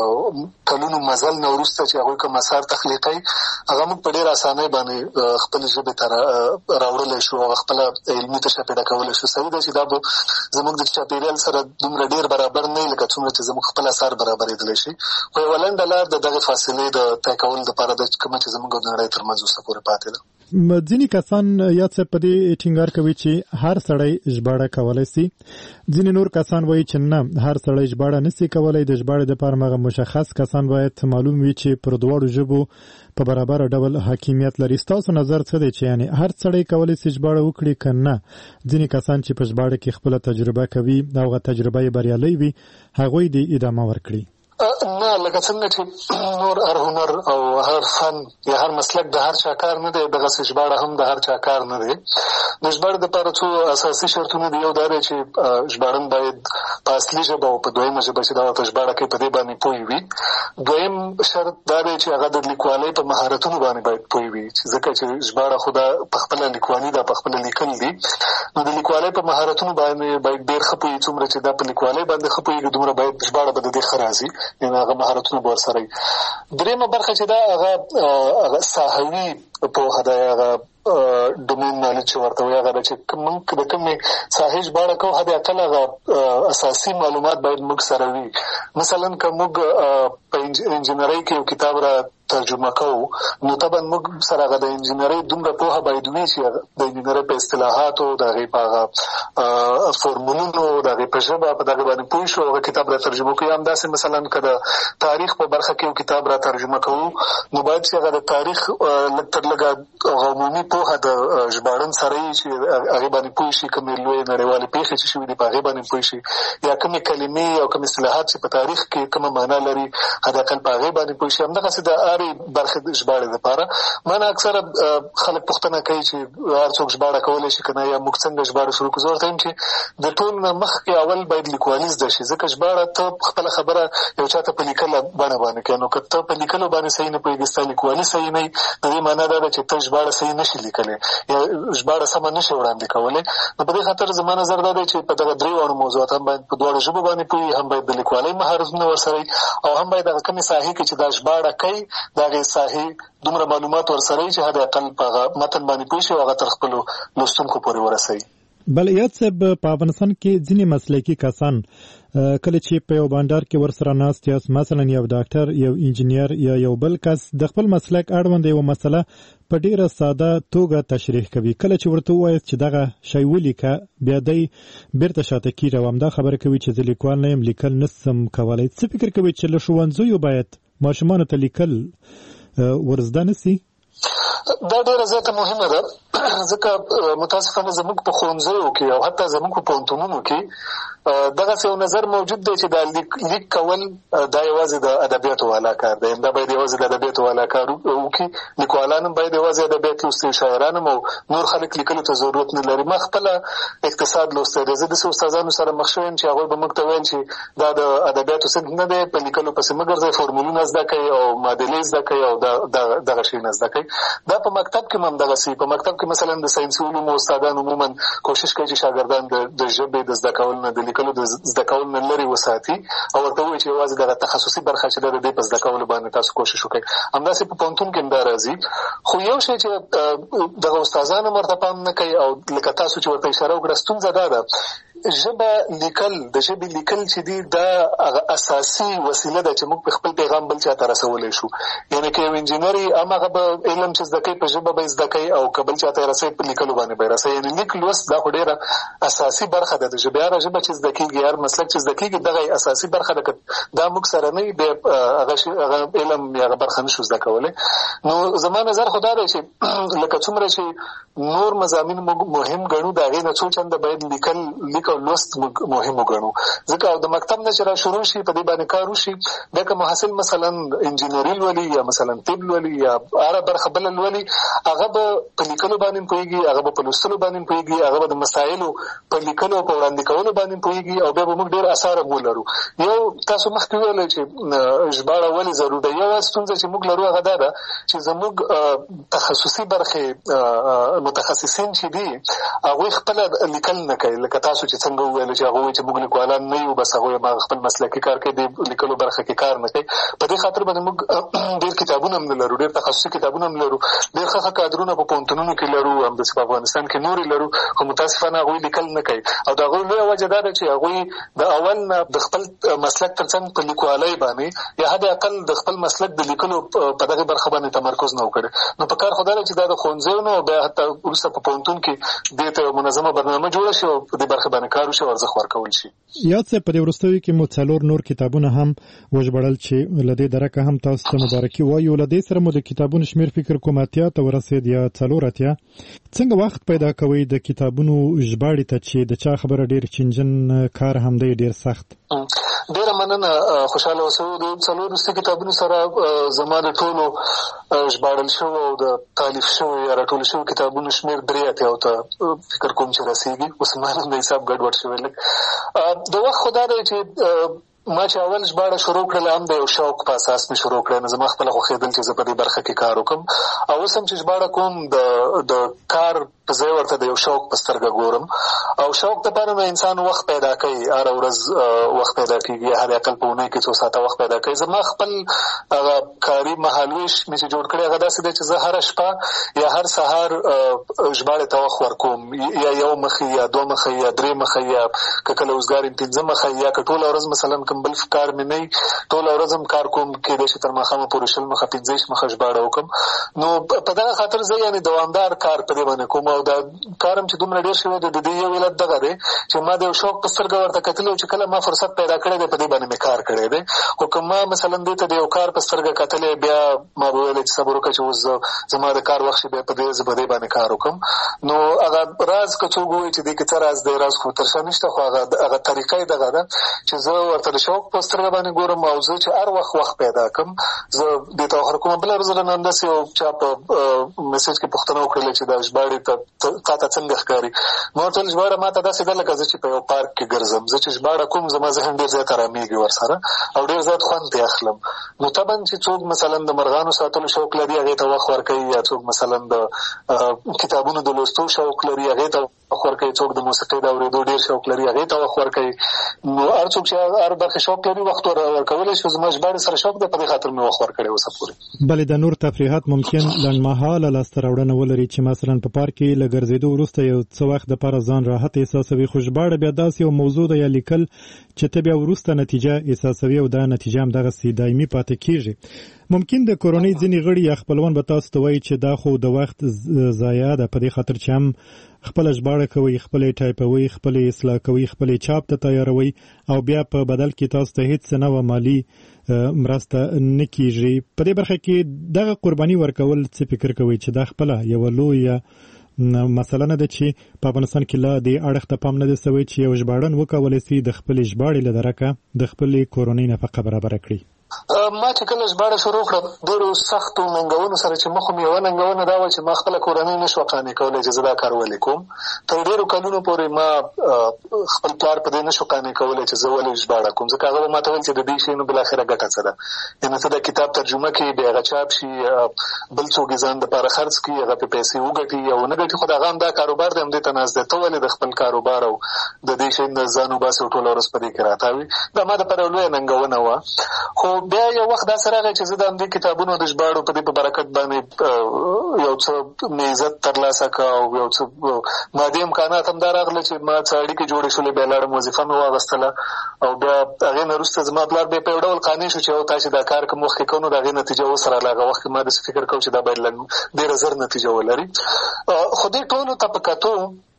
Speaker 6: کلونو مزل نه وروسته چې هغوی کوم اثار تخلیقوي هغه موږ په ډېر اسانۍ باندې خپل ژبې ته راوړلی شو او خپله علمي تشپېړه کولی شو. صحیح ده چې دا به زموږ د چاپېریال سره دومره ډېر برابر نه وي لکه څومره چې زموږ خپل اثار برابرېدلی شي، خو یوه لنډه لار د دغې فاصلې د طی کولو دپاره ده کومه چې زموږ او د نړۍ تر منځ اوسه پورې پاتې ده.
Speaker 5: ځینې کسان یاد صاحب په دې ټینګار کوي چې هر سړی ژباړه کولی سي، ځینې نور کسان وایي چې نه، هر سړی ژباړه نسي کولی. د ژباړې دپاره هغه مشخص کسان باید معلوم وي چې پر دواړو ژبو په برابر ډول حاکمیت لري. ستاسو نظر څه دی چې یعنې هر سړی کولی سي ژباړه وکړي که نه ځینې کسان چې په ژباړه کې خپله تجربه کوي او هغه تجربه یې بریالۍ وي هغوی دې ادامه ورکړي؟
Speaker 6: نه، لکه څنګه چې نور هر هنر او هر فن یا هر مسلک د هر چا کار نه دی، دغسې ژباړه هم د هر چا کار نه دی. د ژباړې دپاره څو اساسي شرطونه دي. یو دا دی چې ژباړن باید په اصلي ژبه او په دویمه ژبه چې دا ورته ژباړه کوي په دې باندې پوه وي. دویم شرط دا دی چې هغه د لیکوالۍ په مهارتونو باندې باید پوه وي، ځکه چې ژباړه خو دا په خپله لیکوالي ده، په خپله لیکل دي. نو د لیکوالۍ په مهارتونو باندې باید ډېر ښه پوهېږي. څومره چې دا په لیکوالۍ باندې ښه پوهېږي دومره باید ژباړه به د دې ښه راځي، یعنې هغه مهارتونه به ورسره وي. درېیمه برخه چې دا هغه ساحوي پوهه ده، هغه ډومین نالج چې ورته وایي، هغه ده چې موږ د کومې ساحې ژباړه کوو حد اقل هغه اساسي معلومات باید موږ سره وي. مثلا که موږ په انجینرۍ کې یو کتاب را ترجمه کوو نو طبعا موږ سره هغه د انجینرۍ دومره پوهه باید وي چې د انجینرۍ په اصطلاحاتو، د هغې په هغه فورمولونو، د هغې په ژبه په دغې باندې پوه شو هغه کتاب را ترجمه کوو. یا همداسې مثلا که د تاریخ په برخه کې یو کتاب را ترجمه کوو نو باید چې هغه د تاریخ لږ تر لږه عمومي پوهه د ژباړن سره وي چې هغې باندې پوه شي، کومې لویې نړیوالې پېښې چې شوي دي په هغې باندې پوه شي، یا کومې کلمې او کوم اصطلاحات چې په تاریخ کې کومه معنا لري حداقل په هغې باندې پوه شي. همدغسې د هرې برخې د ژباړې دپاره ما نه اکثره خلک پوښتنه کوي چې هر څوک ژباړه کولی شي که نه، یا موږ څنګه ژباړه شروع کړو. زه ورته وایم چې د ټول نه مخکې اول باید لیکوالي زده شي، ځکه ژباړه ته خپله خبره یو چا ته په لیکله بڼه باندې کوې، نو که ته په لیکلو باندې صحیح نه پوهېږې، ستا لیکوالي صحیح نه وي، د دې معنا دا ده چې ته ژباړه صحیح نه شي لیکلی یا ژباړه سمه نه شي وړاندې کولی. نو په دې خاطر زما نظر دا دی چې په دغه درې واړو موضوعات هم باید په دواړو ژبو باندې پوهېږي، هم باید د لیکوالۍ مهارتونه ورسره وي او هم باید هغه کومې ساحې کې چې دا ژباړه کوي د هغې ساحې دومره معلومات ورسره وي چې حد اقل په هغه متن باندې پوه شي او هغه تر خپلو لوستونکو پورې ورسوي.
Speaker 5: بل یاد صاحب، په افغانستان کې ځینې مسلکي کسان کله چې په یو بانډار کې ورسره ناست یاست، مثلا یو ډاکټر، یو انجینیر یا یو بل کس د خپل مسلک اړوند یوه مسله په ډیره ساده توګه تشریح کوي. کله چې ورته ووایاست چې دغه شی ولیکه بیا دی بیرته شاته کېږي او همدا خبره کوي چې زه لیکوال نه یم، لیکل نسم کولی. څه فکر کوي چې له ښوونځیو باید ماشومانو ته لیکل ورزده نه سي؟
Speaker 6: دا ډېره زیاته مهمه ده، ځکه متاسفانه زموږ په ښوونځیو کې او حتی زموږ په پوهنتونونو کې دغسې یو نظر موجود دی چې دا لیک کول دا یوازې د ادبیاتو والا کار دی، دا باید یوازې د ادبیاتو والا کار وکړي. لیکوالان هم باید یوازې ادبیات لوستي، شاعران هم او نور خلک لیکلو ته ضرورت نه لري. ما خپله اقتصاد لوستی دی، زه داسې استادانو سره مخ شوی یم چې هغوی به موږ ته ویل چې دا د ادبیاتو صنف نه دی، په لیکلو پسې مه ګرځئ، فورمولونه زده کوئ او معادلې زده کوئ او دغه شیونه زده کوئ. دا په مکتب کې هم همدغسې، په مکتب کې مثلا د ساینسي علومو استادان عموما کوشش کوي چې شاګردان د ژبې د زده کولو نه، د لیکلو د زده کولو نه لرې وساتي او ورته ووایي چې یوازې دغه تخصصي برخه چې ده د دې په زده کولو باندې تاسو کوشش وکړئ. همداسې په پوهنتون کې هم دا راځي. خو یو شی چې دغه استادان هم ورته پام نه کوي او لکه تاسو چې ورته اشاره وکړه، ستونزه دا ده ژبه لیکل د ژبې لیکل چې دی دا اساسي وسیله ده چې موږ په خپل پیغام بل چا ته رسولی شو. یعنې که یو انجینر هماغه به علم چې زده کوي په ژبه به زده کوي او که بل چا ته یې رسوي په لیکلو باندې به یې رسوي. یعنې لیک لوست دا خو ډېره اساسي برخه ده د ژبې. هره ژبه چې زده کېږي، هر مسلک چې زده کېږي، دغه اساسي برخه ده. که دا موږ سره نه وي بیا هغه علم یا هغه برخه نشو زده کولی. نو زما نظر خو دا دی چې لکه څومره چې نور مضامین موږ مهم ګڼو، د هغې نه څو چنده باید لیک او لوست مهم وګڼو. ځکه او د مکتب نه چې را شروع شي په دې باندې کار وشي، بیا که محصل مثلا انجینري لولي یا مثلا طب لولي یا هره برخه بله لولي، هغه به په لیکلو باندې پوهېږي، هغه به په لوستلو باندې پوهېږي، هغه به د مسایلو په لیکلو او په وړاندې کولو باندې پوهېږي او بیا به موږ ډېر اثار هم ولرو. یو تاسو مخکې وویلی چې ژباړه ولې ضرور ده. یوه ستونزه چې موږ لرو هغه دا ده چې زموږ تخصصي برخې متخصصین چې دي هغوی خپله لیکل نه کوي. لکه تاسو چې څنګه وویل چې هغه وایي چې موږ لیکوالان نه یو، بس هغوی خپل مسلکي کار کوي، د لیکلو برخه کې کار نه کوي. په دې خاطر باندې موږ ډېر کتابونه هم نه لرو، ډېر تخصصي کتابونه هم لرو، ډېر ښه کادرونه په پوهنتونونو کې لرو، همداسې په افغانستان کې نورې لرو، خو متاسفانه هغوی لیکل نه کوي. او د هغوی لویه وجه دا ده چې هغوی د اول نه د خپل مسلک تر څنګ په لیکوالۍ باندې یا حد اقل د خپل مسلک د لیکلو په دغه برخه باندې تمرکز نه وکړي. نو په کار خو دا ده چې دا د ښوونځیو نه بیا حتی وروسته په پوهنتون کې دې ته منظمه برنامه جوړه شي او په دې برخه باندې کار وشي او ارزښت ورکول شي.
Speaker 5: یاد صاحب، په دې وروستیو کې مو 4 نور کتابونه هم وژباړل چې له دې درکه هم تاسو ته مبارکي وایو. له دې سره مو د کتابونو شمېر فکر کوم 80 ته ورسېد یا 4. څنګه وخت پیدا کوئ د کتابونو ژباړې ته چې د چا خبره ډېر چینجن کار هم دی ډېر سخت؟
Speaker 6: ډېره مننه، خوشحاله اوسئ. د 4 وروستي کتابونو سره زما د ټولو ژباړل شوو او د تالیف شوو یا راټول شوو کتابونو شمېر 83 ته فکر کوم چې رسېږي. اوس ما د حساب ګډوډ شوی لږ. د وخت خو دا دی چې ما چې اول ژباړه شروع کړله هم د یو شوق په اساس مې شروع کړه. نو زما خپله خوښېدل چې زه په دې برخه کې کار وکړم. او اوس هم چې ژباړه کوم د کار په ځای ورته د یو شوق په سترګه ګورم. او شوق دپاره نو انسان وخت پیدا کوي، هره ورځ وخت پیدا کېږي، هر اقل په اونۍ کې 2 ساعته وخت پیدا کوي. زما خپل هغه کاري مهالویش مې چې جوړ کړی هغه داسې دی چې زه هره شپه یا هر سهار ژباړې ته وخت ورکوم، یا 1 مخې یا 2 مخې یا 3 مخې یا که کله اوزګار یم 5 مخې، یا که ټوله ورځ مثلا بل کار مې نه ټوله ورځ هم کار کوم، کېدای شي تر ماښامه پورې 20 مخه 15 مخه ژباړه وکړم. نو په دغه خاطر زه یعنې دوامدار کار په دې باندې کوم. او دا کار هم چې دومره ډېر شوی دی، د دې یو علت دغه دی چې ما د یو شوق په سترګه ورته کتلي او چې کله ما فرصت پیدا کړی دی په دې باندې مې کار کړی دی. خو که ما مثلا دې ته د یو کار په سترګه کتلی، بیا ما به ویلی چې صبر وکړه چې اوس زما د کار وخت شي، بیا زه په دې باندې کار وکړم. نو هغه راز که څوک ووایي چې دې کې څه راز دی، راز خو تر شا نشته، خو هغه طریقه یې دغه ده چې زه ورته د شوق په سترګه باندې ګورم او زه چې هر وخت پیدا کړم زه دې ته وخت کوم. بله ورځ رانه همداسې یو چا په میسج کې پوښتنه وکړله چې دا ژباړې تا ته څنګه ښکاري؟ ما ورته ویل ژباړه ما ته داسې ده لکه زه چې په یو پارک کې ګرځم. زه چې ژباړه کوم زما ذهن ډېر زیات ارامېږي ورسره او ډېر زیات خوند ترې اخلم. نو طبعا چې څوک مثلا د مرغانو ساتلو شوق لري هغې ته وخت ورکوي، یا څوک مثلا د کتابونو د لوستو شوق لري هغې ته وخت ورکوي، څوک د موسیقۍ د اورېدو ډېر شوق لري هغې ته وخت ورکوي. نو هر څوک چې هر برخې شوق لري وخت ورکولی شي. زما ژباړې سره شوق دی، په دې خاطر مې وخت ورکړی اوسه پورې.
Speaker 5: بلې د نور تفریحات ممکن لنډمهاله لاسته راوړنه ولري چې مثلا په پارک کې له ګرځېدو وروسته یو څه وخت دپاره ځان راحت احساسوي، خو ژباړه بیا داسې یو موضوع ده یا لیکل چې ته بیا وروسته نتیجه احساسوي او دا نتیجه هم دغسې دایمي پاتې کېږي. ممکن د کورنۍ ځینې غړي یا خپلوان به تاسو ته وایي چې دا خو د وخت ضایع ده، په دې خاطر چې هم خپله ژباړه کوئ، خپله ټایپوئ، خپله اصلاح کوئ، خپله چاپ ته تیاروئ او بیا په بدل کې تاسو ته هیڅ نه وه مالي مرسته نه کېږي. په دې برخه کې دغه قرباني ورکول څه فکر کوئ چې دا خپله یوه لویه مسله نه ده چې په افغانستان کې لا دې اړخ ته پام نه دی سوی چې یو ژباړن وکولی سي د خپلې ژباړې له درکه د خپلې کورنۍ نفقه برابره کړي؟
Speaker 6: ما چې کله ژباړه شروع کړه ډېرو سختو ننګونو سره چې مخ مې یوه ننګونه دا وه چې ما خپله کورنۍ نه شوه قانع کولی چې زه دا کار ولې کوم. تر ډېرو کلونو پورې ما خپل پلار په دې نه شو قانع کولی چې زه ولې ژباړه کوم، ځکه هغه به ما ته ویل چې د دې شي نو بالاخره ګټه څه ده. یعنې ته دا کتاب ترجمه کړي، بیا هغه چاپ شي، بل څوک یې ځان دپاره خرڅ کړي، هغه پرې پیسې وګټي یا ونه ګټي، خو د هغه هم دا کاروبار دی، همدې ته ناست دی. ته ولې د خپل کاروبار او د دې شي نه ځان وباسې او ټوله ورځ په دې کې راتاوي؟ دا ما دپاره یو لویه ننګونه وه. خو بیا یو وخت داسې راغی چې زه د همدې کتابونو د ژباړو په دې په برکت باندې یو څه عزت ترلاسه کا او یو څه مادي امکانات هم دا راغله چې ما څه اړیکې جوړې شولې، بیا لاړم وظیفه مې واغستله او بیا هغې نه وروسته زما پلار بیا په یو ډول قانع شو چې او تا چې دا کار کوم وخت کې کوو نو د هغې نتیجه اوس راغله. هغه وخت کې ما داسې فکر کوم چې دا باید ډېره زر نتیجه ولري. خو دې ټولو ته په کتو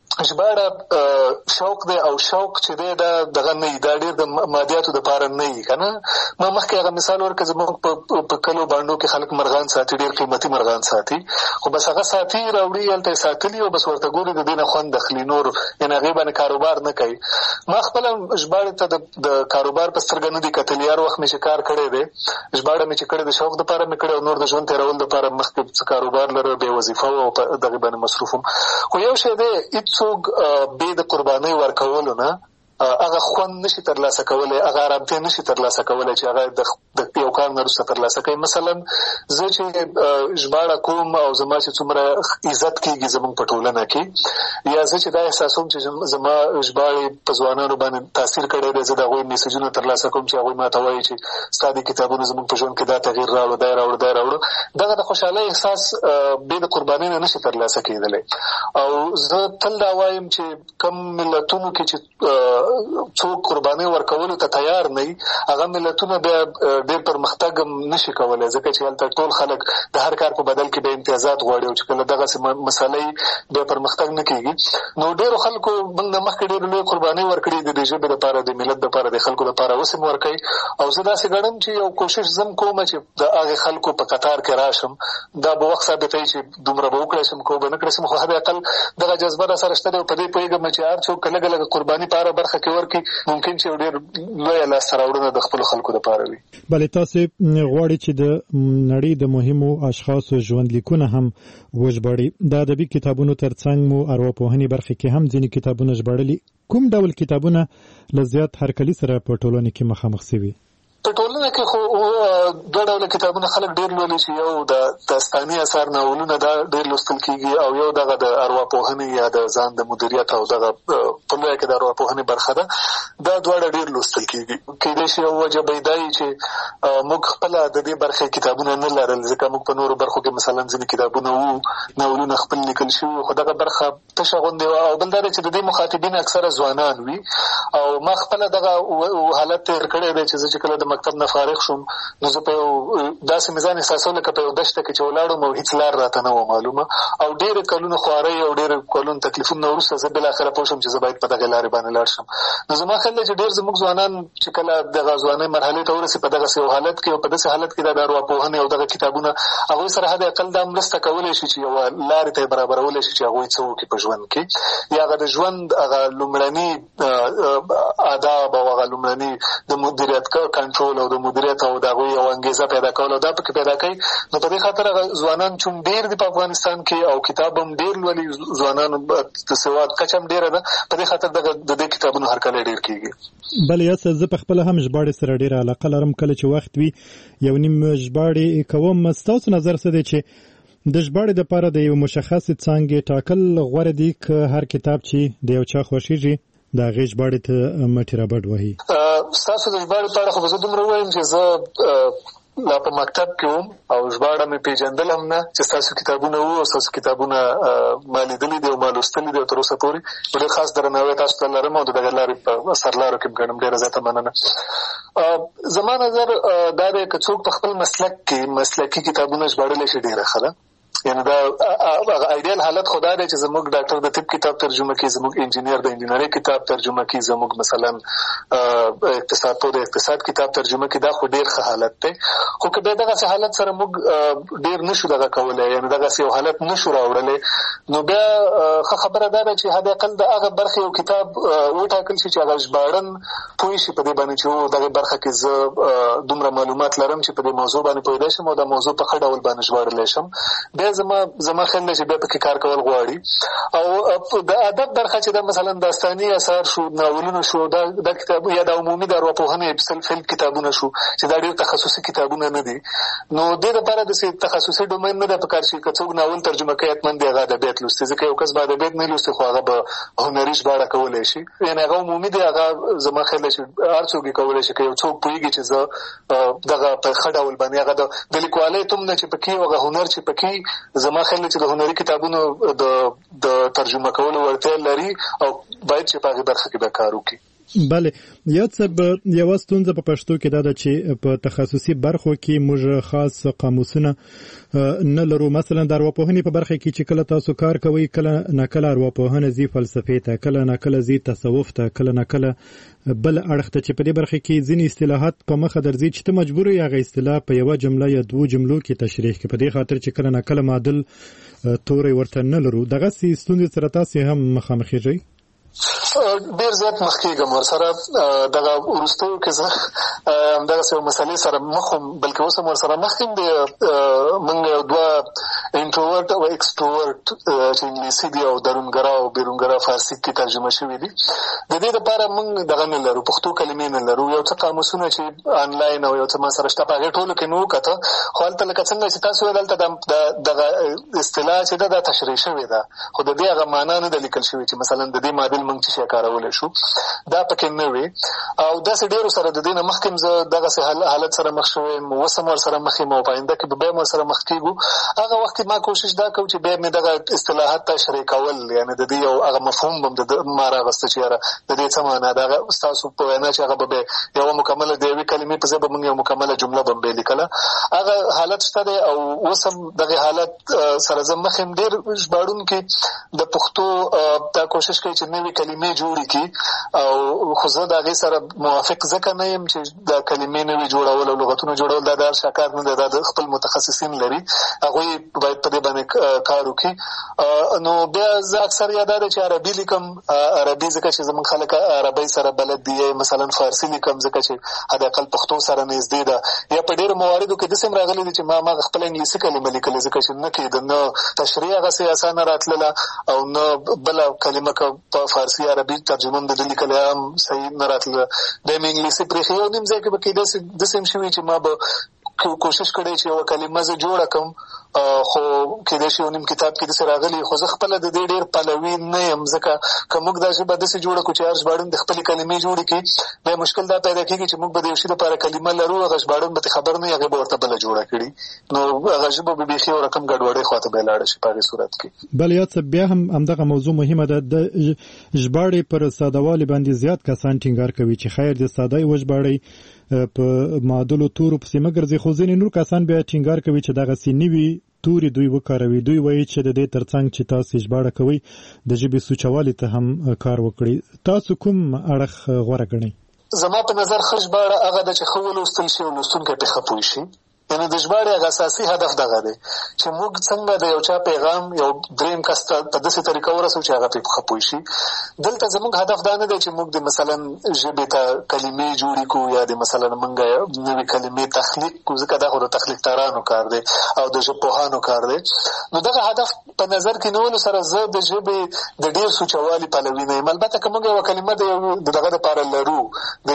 Speaker 6: ژباړه شوق دی او شوق چې دی دا دغه نه وي، دا ډېر د مادیاتو دپاره نه وي که نه. ما مخکې هغه مثال ورکړه زموږ په کلو بانډو کې خلک مرغان ساتي، ډېر قیمتي مرغان ساتي، خو بس هغه ساتي راوړي هلته یې ساتلي او بس ورته ګوري د دې نه خوند اخلي، نور یعنې هغې باندې کاروبار نه کوي. ما خپله ژباړې ته د کاروبار په سترګه نه دي کتلي. هر وخت مې چې کار کړی دی ژباړه مې چې کړې د شوق دپاره مې کړې او نور د ژوند تېرول دپاره مخکې څه کاروبار لره، بې وظیفه او په دغې باندې مصروف وم. خو یو شی دی هېڅوک بې د قربانۍ ورکولو نه هغه خوند نشي ترلاسه کولی، هغه ارامتیا نشي ترلاسه کولی چې هغه د یو کار نه وروسته ترلاسه کوي. مثلا زه چې ژباړه کوم او زما چې څومره عزت کېږي زموږ په ټولنه کې، یا زه چې دا احساسوم چې زما ژباړې په ځوانانو باندې تاثیر کړی دی، زه د هغوی میسجونه ترلاسه کوم چې هغوی ما ته وایي چې ستا دې کتابونه زموږ په ژوند کې دا تغییر راوړو، دا یې راوړو، دا یې راوړو. دغه د خوشحالۍ احساس بې د قربانۍ نه نشي ترلاسه کېدلی. او زه تل دا وایم چې کم ملتونو کې چې څوک قربانۍ ورکولو ته تیار نه وي، هغه ملتونه بیا ډېر پرمختګ هم نشي کولی، ځکه چې هلته ټول خلک د هر کار په بدل کې به امتیازات غواړي او چې کله دغسې مسئله بیا پرمختګ نه کېږي. نو ډېرو خلکو موږ نه مخکې ډېرې لویې قربانۍ ورکړي د دې ژبې دپاره، د ملت دپاره، د خلکو دپاره، اوس هم ورکوي. او زه داسې ګڼم چې یو کوشش زم کوم چې د هغې خلکو په قطار کې راشم. دا به وخت ثابتوي چې دومره به وکړی شم که به نه کړی شم، خو حد اقل دغه جذبه را سره شته دی او په دې پوهېږم چې هر څوک که لږه لږه قرباني په هره برخه کې ورکړي ممکن چې ډېر لویه لاسته راوړنه د خپلو خلکو دپاره وي.
Speaker 5: بلې تاسې غواړئ چې د نړۍ د مهمو اشخاصو ژوندلیکونه هم وژباړئ. د ادبي کتابونو تر څنګ مو ارواپوهنې برخې کې هم ځینې کتابونه ژباړلي. کوم ډول کتابونه له زیات هرکلي سره په ټولنه کې مخامخ شوي؟
Speaker 6: په ټولنه کې خو دوه ډوله کتابونه خلک ډېر لولي، چې یو د داستاني اثار ناولونه دا ډېر لوستل کېږي، او یو دغه د ارواپوهنې یا د ځان د مدیریت او دغه په لویه کې د ارواپوهنې برخه ده، دا دواړه ډېر لوستل کېږي. کېدای شي یو وجه به یې دا وي چې موږ خپله د دې برخې کتابونه نه لرل، ځکه موږ په نورو برخو کې مثلا ځینې کتابونه وو، ناولونه خپل لیکل شوي، خو دغه برخه تشه غوندې وه. او بل دا دی چې د دې مخاطبین اکثره ځوانان وي، او ما خپله دغه حالت تېر کړی دی چې زه چې کله د مکتب نه فارغ شوم نو زه په یو داسې مې ځان احساسول لکه په یو دشته کې چې ولاړم او هېڅ لار راته نه وه معلومه، او ډېرې کلونه خوارۍ او ډېرې کلونه تکلیفونه نه وروسته زه بالاخره پوه شم چې زه باید په دغې لارې باندې لاړ شم. نو زما خیال دی چې ډېر زموږ ځوانان چې کله دغه ځوانۍ مرحلې ته ورسي په دغسې یو حالت کې او په داسې حالت کې د ارواپوهنې او دغه کتابونه هغوی سره حد اقل دا مرسته کولی شي چې یوه لارې ته یې برابرولی شي چې هغوی څه وکړي په ژوند کې، یا هغه د ژوند هغه لومړني آداب او هغه لومړني د مدیریت کنټرول او د مدیریت او د هغوی یو انګېزه پیدا کول او دا پکې پیدا کوي. نو په دې خاطر هغه ځوانان چون ډېر دي په افغانستان کې او کتاب هم ډېر لولي، ځوانانو د سواد کچه هم ډېره ده، په دې خاطر د دې کتابونو هرکلی ډېر کېږي.
Speaker 5: بله یاسه زه په خپله هم ژباړې سره ډېره علاقه لرم. کله چې وخت وي یو نیم ژباړې کوم. ستاسو نظر څه دی چې د ژباړې دپاره د یو مشخصې څانګې ټاکل غوره دي که هر کتاب چې د یو چا خوښېږي د هغې ژباړې ته مټې رابډ وهي؟
Speaker 6: ستاسو د ژباړې په اړه خو به زه دومره ووایم چې زه لا په مکتب کې وم او ژباړه مې پېژندل هم نه چې ستاسو کتابونه وو او ستاسو کتابونه ما لیدلي دي او ما لوستلي دي او تر اوسه پورې. ډېر خاص درناوی تاسو ته لرم او د دغې لارې په سرلارو کې ګڼم. ډېره زیاته مننه. زما نظر دا دی که څوک په خپل مسلک کې مسلکي کتابونه ژباړلی شي ډېره ښه ده. یعنې دا ایډیل حالت خو دا دی چې زموږ ډاکټر د طب کتاب ترجمه کړي، زموږ انجینیر د انجینرۍ کتاب ترجمه کړي، زموږ مثلا اقتصاد پوه د اقتصاد کتاب ترجمه کړي. دا خو ډېر ښه حالت دی. خو که بیا دغسې حالت سره موږ ډېر نشو دغه کولی، یعنې دغسې یو حالت نشو راوړلی، نو بیا ښه خبره دا ده چې حد اقل د هغه برخې یو کتاب وټاکل شي چې هغه ژباړن پوه شي په دې باندې چې دغې برخه کې زه دومره معلومات لرم چې په دې موضوع باندې پوهېدی شم او دا موضوع په ښه ډول باندې ژباړلی شم. بیا زما خیال دی چې بیا پکې کار کول غواړي. او د ادب برخه چې دا مثلا داستاني اثار شو، ناولونه شو، دا کتاب یا د عمومي د ارواپوهنې فلم کتابونه شو چې دا ډېر تخصصي کتابونه نه دي، نو دې دپاره داسې تخصصي ډومین نه دی پکار چې که څوک ناول ترجمه کوي حتما د هغه ادبیات لوستي، ځکه یو کس به ادبیات نه لوستي خو هغه به هنري ژباړه کولی شي. یعنې هغه عمومي دی، هغه زما خیال دی چې هر څوک یې کولی شي. که یو څوک پوهېږي چې زه دغه په ښه ډول باندې هغه د لیکوالۍ توم نه چې پکې هغه هنر چې پکې زما خیال چې د هنري کتابونو د ترجمه کولو وړتیا لري او باید چې په هغه برخه کې به کار وکړي.
Speaker 5: بله یو څه یو ستونزه په پښتو کې دا ده چې په تخصصي برخو کې موږ خاص قاموسونه نه لرو. مثلا د ارواپوهنې په برخه کې چې کله تاسو کار کوئ کله نه کله ارواپوهنه زی فلسفې ته، کله نه کله زی تصوف ته، کله نه کله بل اړخ ته، چې په دې برخه کې ځینې اصطلاحات په مخه درځي چې ته مجبور یې هغه اصطلاح په یوه جمله یا دوو جملو کې تشریح کړې، په دې خاطر چې کله نه کله معادل توری ورته نه لرو. دغسې ستونزې سره تاسې هم مخامخېږئ؟
Speaker 6: ډیر زیات مخکېږم ورسره دغه وروستیو کې زه همدغسې یو مسلې سره مخ وم، بلکې اوس هم ورسره مخ یم. موږ یو دوه انټروورټ او ایکسټروورټ چې انګلیسي دي او درونګرا او بیرونګرا فارسي کې ترجمه شوي دي. د دې دپاره موږ دغه نه لرو، پښتو کلمې نه لرو. یو څه قاموسونه چې آنلاین او یو څه ما سره شته په هغې ټولو کې مې وکته، خو هلته لکه څنګه چې تاسو ویل هلته دغه اصطلاح چې ده دا تشریح شوې ده، خو د دې هغه معنا نه ده لیکل شوې چې مثلا د دې معادل موږ چې کارولی شو دا پکې نه وي. او داسې ډېرو سره د دې نه مخکې هم زه دغسې حالت سره مخ شوی یم، اوس هم ورسره مخ یم او په آینده کې به بیا هم ورسره مخ کېږو. هغه وخت کې ما کوشش دا کوم چې بیا مې دغه اصطلاحات تشریح کول، یعنې د دې یو هغه مفهوم به م ما راغسته چې یاره د دې څه معنا ده. هغه ستاسو په وینا چې هغه به بیا یوه مکمله د یوې کلمې په ځای به موږ یو مکمله جمله به بیا لیکله، هغه حالت شته دی. او اوس هم دغې حالت سره زه مخ یم. ډېر ژباړونکي د پښتو دا کوشش کوي چې نوې کلمې جوړې کړي، او خو زه د هغې سره موافق ځکه نه یم چې د کلمې نوې جوړول او لغتونه جوړول دا د هر چا کار نه دی، دا د خپل متخصصین لري، هغوی باید په دې باندې کار وکړي. نو بیا زه اکثر یا دا دی چې عربي لیکم، عربي ځکه چې زموږ خلک عربۍ سره بلد دي، مثلا فارسي لیکم ځکه چې حداقل پښتو سره نږدې ده. یا په ډېرو مواردو کې داسې هم راغلي دي چې ما خپله انګلیسي کلمه لیکلې ځکه چې نه کېده، نه تشریح هغسې اسانه راتلله او نه بله کلمه که په فارسي عربي ترجمه هم د ده لیکلی هم صحیح نه راتله. بیا مې انګلیسي پرېښې. یو نیم ځای کې به داسې هم شوي چې ما به کوشش کړی چې یوه کلمه زه جوړه کړم، خو کېدای شي یو نیم کتاب کې داسې راغلي، خو زه خپله د دې ډېر پلوي نه یم. ځکه که موږ دا ژبه داسې جوړه کړو چې هر ژباړن د خپلې کلمې جوړې کړي، بیا مشکل دا پیدا کېږي چې موږ به د یو شي دپاره کلمه لرو، هغه ژباړن به ترې خبر نه وي، هغې به ورته بله جوړه کړي، نو هغه ژبه به بیخي یو رقم ګډوډۍ خوا ته به لاړه شي په هغې صورت کې.
Speaker 5: بل یاد څه بیا هم همدغه موضوع مهمه ده. د ژباړې پر سادهوالي باندې زیات کسان ټینګار کوي چې خیر د ساده یې وژباړئ، په معادلو تورو پسې مه ګرځئ، خو ځینې نور کسان بیا ټینګار کوي چې دغسې نوي توري دوی وکاروي. دوی وایي چې د دې ترڅنګ چې تاسو ژباړه کوئ د ژبې سوچوالي ته هم کار وکړئ. تاسو کوم اړخ غوره ګڼئ؟
Speaker 6: زما په نظر ښه ژباړه هغه ده چې ښه ولوستل شي او لوستونکی پرې ښه پوه شي. یعنې د ژباړې هغه اساسي هدف دغه دی چې موږ څنګه د یو چا پیغام یو دریم کس ته په داسې طریقه ورسوو چې هغه پرې ښه پوه شي. دلته زموږ هدف دا نه دی چې موږ د مثلا ژبې ته کلمې جوړې کړو یا د مثلا موږ نوې کلمې تخلیق کړو، ځکه دا خو د تخلیقدارانو کار دی او د ژبپوهانو کار دی. نو دغه هدف په نظر کې نیولو سره زه د ژبې د ډېر سوچوالي پلوي نه یم. البته که موږ یوه کلمه د دغه دپاره لرو، د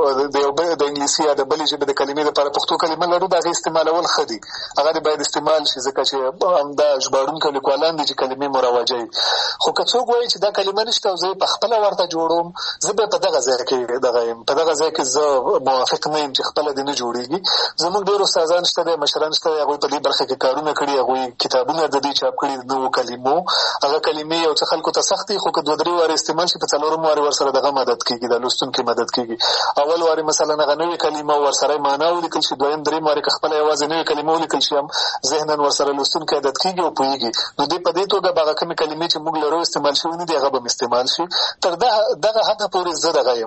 Speaker 6: انګلیسي یا د بلې ژبې د کلمې دپاره پښتو کلمه لرو، د هغې استعمالول ښه دي، هغه دې باید استعمال شي، ځکه چې همدا ژباړونکي او لیکوالان دي چې کلمې مروجوي. خو که څوک وایي چې دا کلمه نشته او زه یې پخپله ورته جوړوم، زه بیا په دغه ځای کې دغه یم، په دغه ځای کې زه موافق نه یم چې خپله دې نه جوړېږي. زموږ ډېر استادان شته دی، مشران شته دی، هغوی په دې برخه کې کارونه کړي، هغوی کتابونه د دې چاپ کړي د نوو کلمو. هغه کلمې یو څه خلکو ته سخت دي، خو که 2-3 وارې استعمال شي، په 4م وارې ورسره دغه مدد کېږي، د لوستونکي مدد کېږي. اول وارې مثلا هغه نوې کلمه ورسره معنا ولیکل شي، 2-3 وارې که خپله یوازې نوې کلمه ولیکل شي هم ذهناً ورسره لوستونکی عادت کېږي او پوهېږي. نو دې په دې توګه به هغه کومې کلمې چې موږ لرو استعمال شوي نه دي، هغه به هم استعمال شي. تر دغه حده پورې زه دغه یم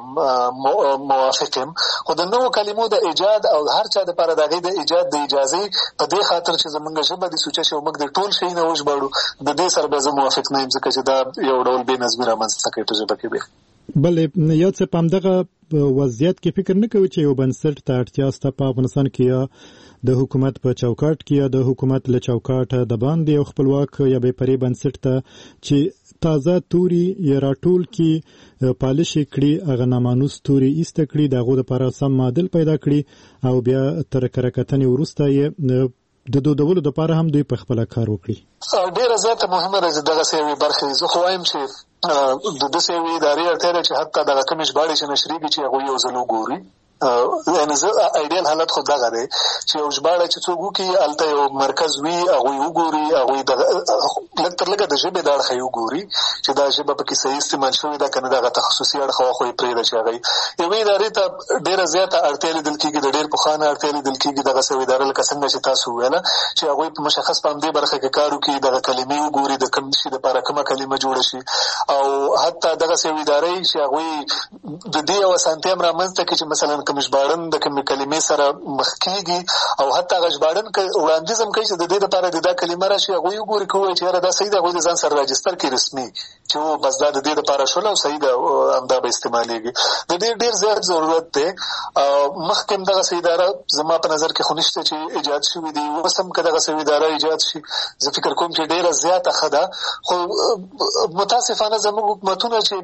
Speaker 6: موافق یم. خو د نوو کلمو د ایجاد او هر چا دپاره د هغې د ایجاد د اجازې په دې خاطر چې زموږ ژبه دې سوچه شي او موږ د ټول شی نه وژباړو، د دې سره به زه موافق نه یم، ځکه چې دا یو ډول بې نظمي رامنځته کوي په ژبه کې. بیا
Speaker 5: بل یو څه په همدغه وضعیت کې فکر نه کوي چې یو بنسټ ته اړتیا شته په افغانستان کې، یا د حکومت په چوکاټ کې یا د حکومت له چوکاټه د باندې یو خپلواک یا بې پرې بنسټ ته چې تازه توري یا راټول کې پالش کړي، هغه نامانوس توري ایسته کړي، د هغو دپاره سم معادل پیدا کړي او بیا تر کره کتنې وروسته یې د دودولو دپاره هم دوی په خپله کار وکړي.
Speaker 6: ډېره زیاته مهمه ده چې دغسې یوې برخې زه خو وایم چې د داسې یوې ادارې اړتیا ده چې حتی دغه کومې ژباړې چې نشریږي چې هغوی یو ځل وګوري، یعنی ایډیل حالت خو دغه دی چې یو ژباړه چې څوک وکړي هلته یو مرکز وي هغوی وګوري هغوی لږ تر لږه د ژبې د اړخه یې وګوري چې دا ژبه پکې صحیح استعمال شوې ده که نه دغه تخصصي اړخ خو یې پرېږده چې هغه یوې ادارې ته ډېره زیاته اړتیا لیدل کېږي د ډېر پخوا نه اړتیا لیدل کېږي دغسې یوه اداره لکه څنګه چې تاسو وویله چې هغوی په مشخص په همدې برخه کې کار وکړي دغه کلمې وګوري د کوم شي دپاره کومه کلمه جوړه شي او حتی دغسې یوې ادارې چې هغوی د دې یو اسانتیا هم رامنځته کړي چې مثلا کوم ژباړن د کومې کلمې سره مخ کېږي او حتی هغه ژباړن وړاندیز هم کوي چې د دې دپاره د دا کلمه راشي هغوی وګوري که ووایي چې یاره دا صحیح ده هغوی د ځان سره راجستر کړي رسمي چې بس دا د دې دپاره شول او صحیح ده همدا به استعمالېږي د دې ډېر زیات ضرورت دی مخکې هم دغسې اداره زما په نظر کې خو نشته چې ایجاد شوي دي اوس هم که دغسې یوه اداره ایجاد شي زه فکر کوم چې ډېره زیاته ښه ده خو متاسفانه زموږ حکومتونه چې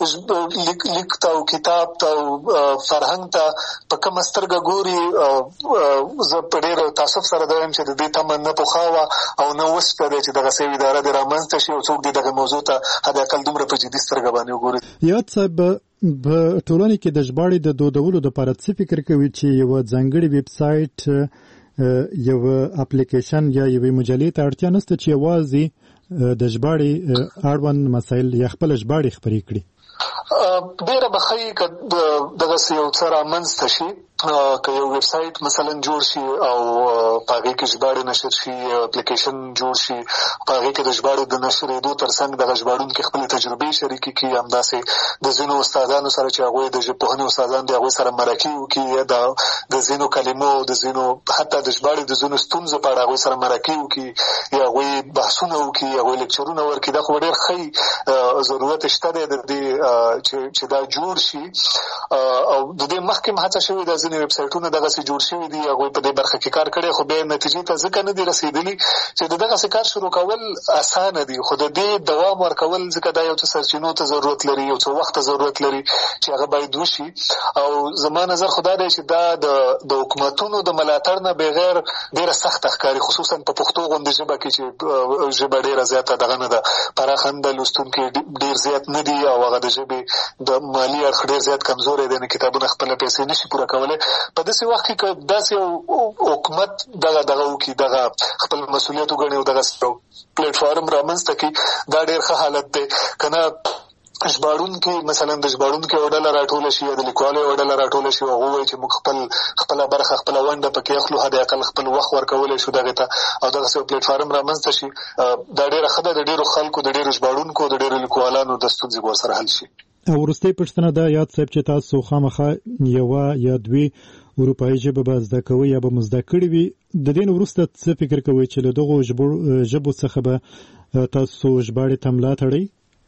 Speaker 6: لیک ته او کتاب ته او فرهنګ ته په کومه سترګه ګوري زه په ډېر تاسف سره دا وایم چې د دې تمه نه پخوا وه او نه اوس په دی چې دغسې یوه اداره دې رامنځته شي او څوک دې دغه موضوع ته حداقل دومره په جدي سترګه باندې وګوري.
Speaker 5: یاد صاحب په ټولنه کې د ژباړې د دودولو دپاره څه فکر کوي چې یوه ځانګړې ویب سایټ یوه اپلیکیشن یا یوې مجلې ته اړتیا نشته چې یوازې د ژباړې اړوند مسایل یا خپله ژباړې خپرې کړي؟
Speaker 6: ډېره به ښه که دغسې یو څه رامنځته شي که یو ویب سایټ مثلا جوړ شي او په هغې کې ژباړې نشر شي اپلیکیشن جوړ شي په هغې کې د ژباړو د نشرېدو تر څنګ دغه ژباړونکي خپلې تجربې شریکې کړي همداسې د ځینو استادانو سره چې هغوی د ژبپوهنې استادان دي هغوی سره مرکې وکړي یا د ځینو کلمو د ځینو حتی د ژباړې د ځینو ستونزو په اړه هغوی سره مرکې وکړي یا هغوی بحثونه وکړي هغوی لیکچرونه ورکړي دا خو ډېر ښه ضرورت شته دی د دې چې دا جوړ شي او د دې مخکې هم هڅه شوې ده ځینې ویب سایټونه دغسې جوړ شوي دي هغوی په دې برخه کې کار کړی خو بیا نتیجې ته ځکه نه دي رسېدلي چې د دغسې کار شروع کول اسانه دي خو د دې دوام ورکول ځکه دا یو څه سرچینو ته ضرورت لري یو څه وخت ته ضرورت لري چې هغه باید وشي او زما نظر خو دا دی چې دا د حکومتونو د ملاتړ نه بغیر ډېره سخته ښکاري خصوصا په پښتو غوندې ژبه کې چې ژبه ډېره زیاته دغه نه ده پراخه هم ده لوستونکي ډېر زیات نه دي او هغه د ژبې د مالي اړخ ډېر زیات کمزوری دی نه کتابونه خپله پیسې نشي پوره کولی په داسې وخت کې که داسې یو حکومت دغه وکړي دغه خپل مسؤلیت وګڼي او دغسې یو پلیټفارم رامنځته کړي دا ډېر ښه حالت دی که نه ژباړونکي مثلا د ژباړونکي یوه ډله راټوله شي یا د لیکوالو یوه ډله راټوله شي او هغه ووایي چې موږ خپله برخه خپله ونډه پکې اخلو حداقل خپل وخت ورکولی شو دغې ته او دغسې یو پلیټفارم رامنځته شي دا ډېره ښه ده د ډېرو خلکو د ډېرو ژباړونکو د ډېرو لیکوالانو د ستونزې به ورسره حل شي.
Speaker 5: وروستۍ پوښتنه دا یاد صاحب چې تاسو خامخا یوه یا دوې اروپایي ژبه به زده کوئ یا به مو زده کړې وي د دې نه وروسته څه فکر کوئ چې له دغو ژبو څخه به تاسو ژباړې ته ملا تړئ؟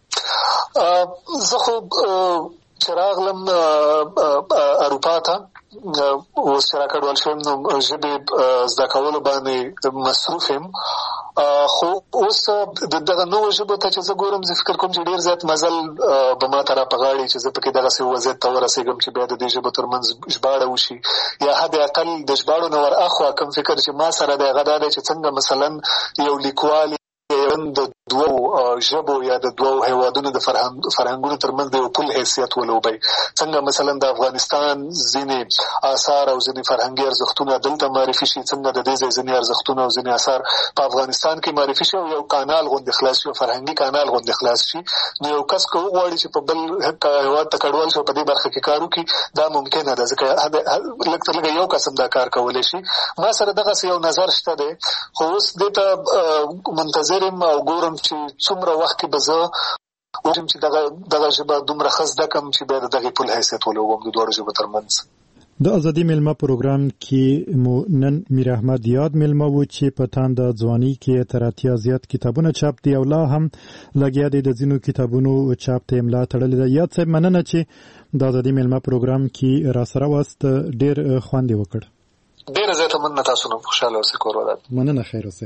Speaker 6: زه خو چې راغلم اروپا ته اوس چې راکډوال شوم نو ژبې زده کولو باندې مصروف یم خو اوس دغه نوو ژبو ته چې زه ګورم زه فکر کوم چې ډېر زیات مزل به ما ته راپه غاړي چې زه پکې دغسې وضعیت ته ورسېږم چې بیا د دې ژبو تر منځ ژباړه وشي یا حد اقل د ژباړو نه ور اخوا کوم فکر چې ما سره دی هغه دا دی چې څنګه مثلا یو لیکوال د دوو ژبو یا د دوو هیوادونو د فرهنګونو ترمنځ د یو پل حیثیت ولوبئ څنګه مثلا د افغانستان ځینې آثار او ځینې فرهنګي ارزښتونه دلته معرفي شي څنګه د دې ځای ځینې ارزښتونه او ځینې آثار په افغانستان کې معرفي شي او یو کانال غوندې خلاص شي فرهنګي کانال غوندې خلاص شي نو یو کس که وغواړي چې په بل هیواد ته کډوال شي په دې برخه کې کار وکړي دا ممکنه ده ځکه لږ تر لږه یو قسم دا کار کولی شي ما سره دغسې یو نظر شته دی خو اوس دې ته منتظر یم او ګورم چې څومره وخت کې به زه وګورم چې دغه ژبه دومره ښه زده کړم چې بیا د دغې پل حیثیت ولوبم د دواړو ژبو ترمنځ.
Speaker 5: د ازادي میلمه پروګرام کې مو نن میر احمد یاد میلمه و چې په تانده ځواني کې تر اتیا زیات کتابونه چاپ دي او لا هم لګیا دی د ځینو کتابونو چاپ ته ملا تړلې ده. یاد صاحب مننه چې د ازادي میلمه پروګرام کې راسره واست ډېر خوند یې وکړ.
Speaker 6: ډېره زیاته مننه تاسو نه خوشحاله اوسئ کور ودان.
Speaker 5: مننه خیر اوسئ.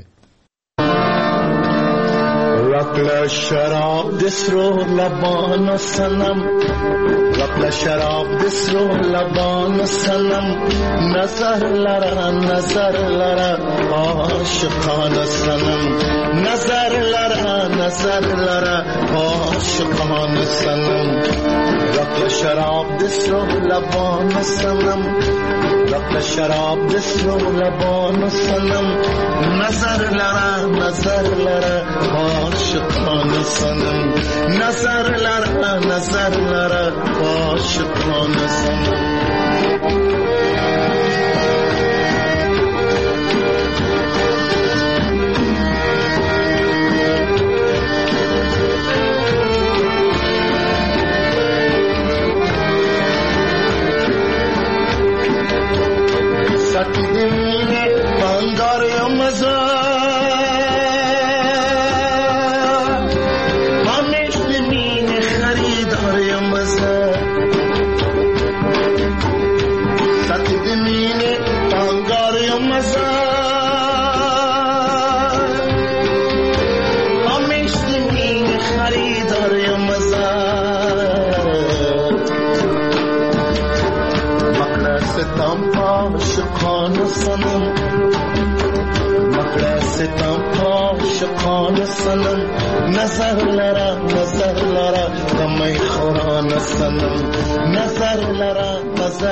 Speaker 7: رقل شراب دسرو لبان و سنم رقل شراب دسرو لبان سنم نظر لره عاشقان سنم نظر لره عاشقان سنم رقل شراب دسرو لبان سنم رقل شراب دسرو لبان سنم نظر لره عاشقان سنم نظر لره عاشقان سنم سکینه بندار مزار همیش زمین خریدار مزار سکینه بندار مزار همیش زمین خریدار مزار مقلستم عاشقان سنم مقلستم عاشقان سنم نظر لره غمی خوران سنم نظر لره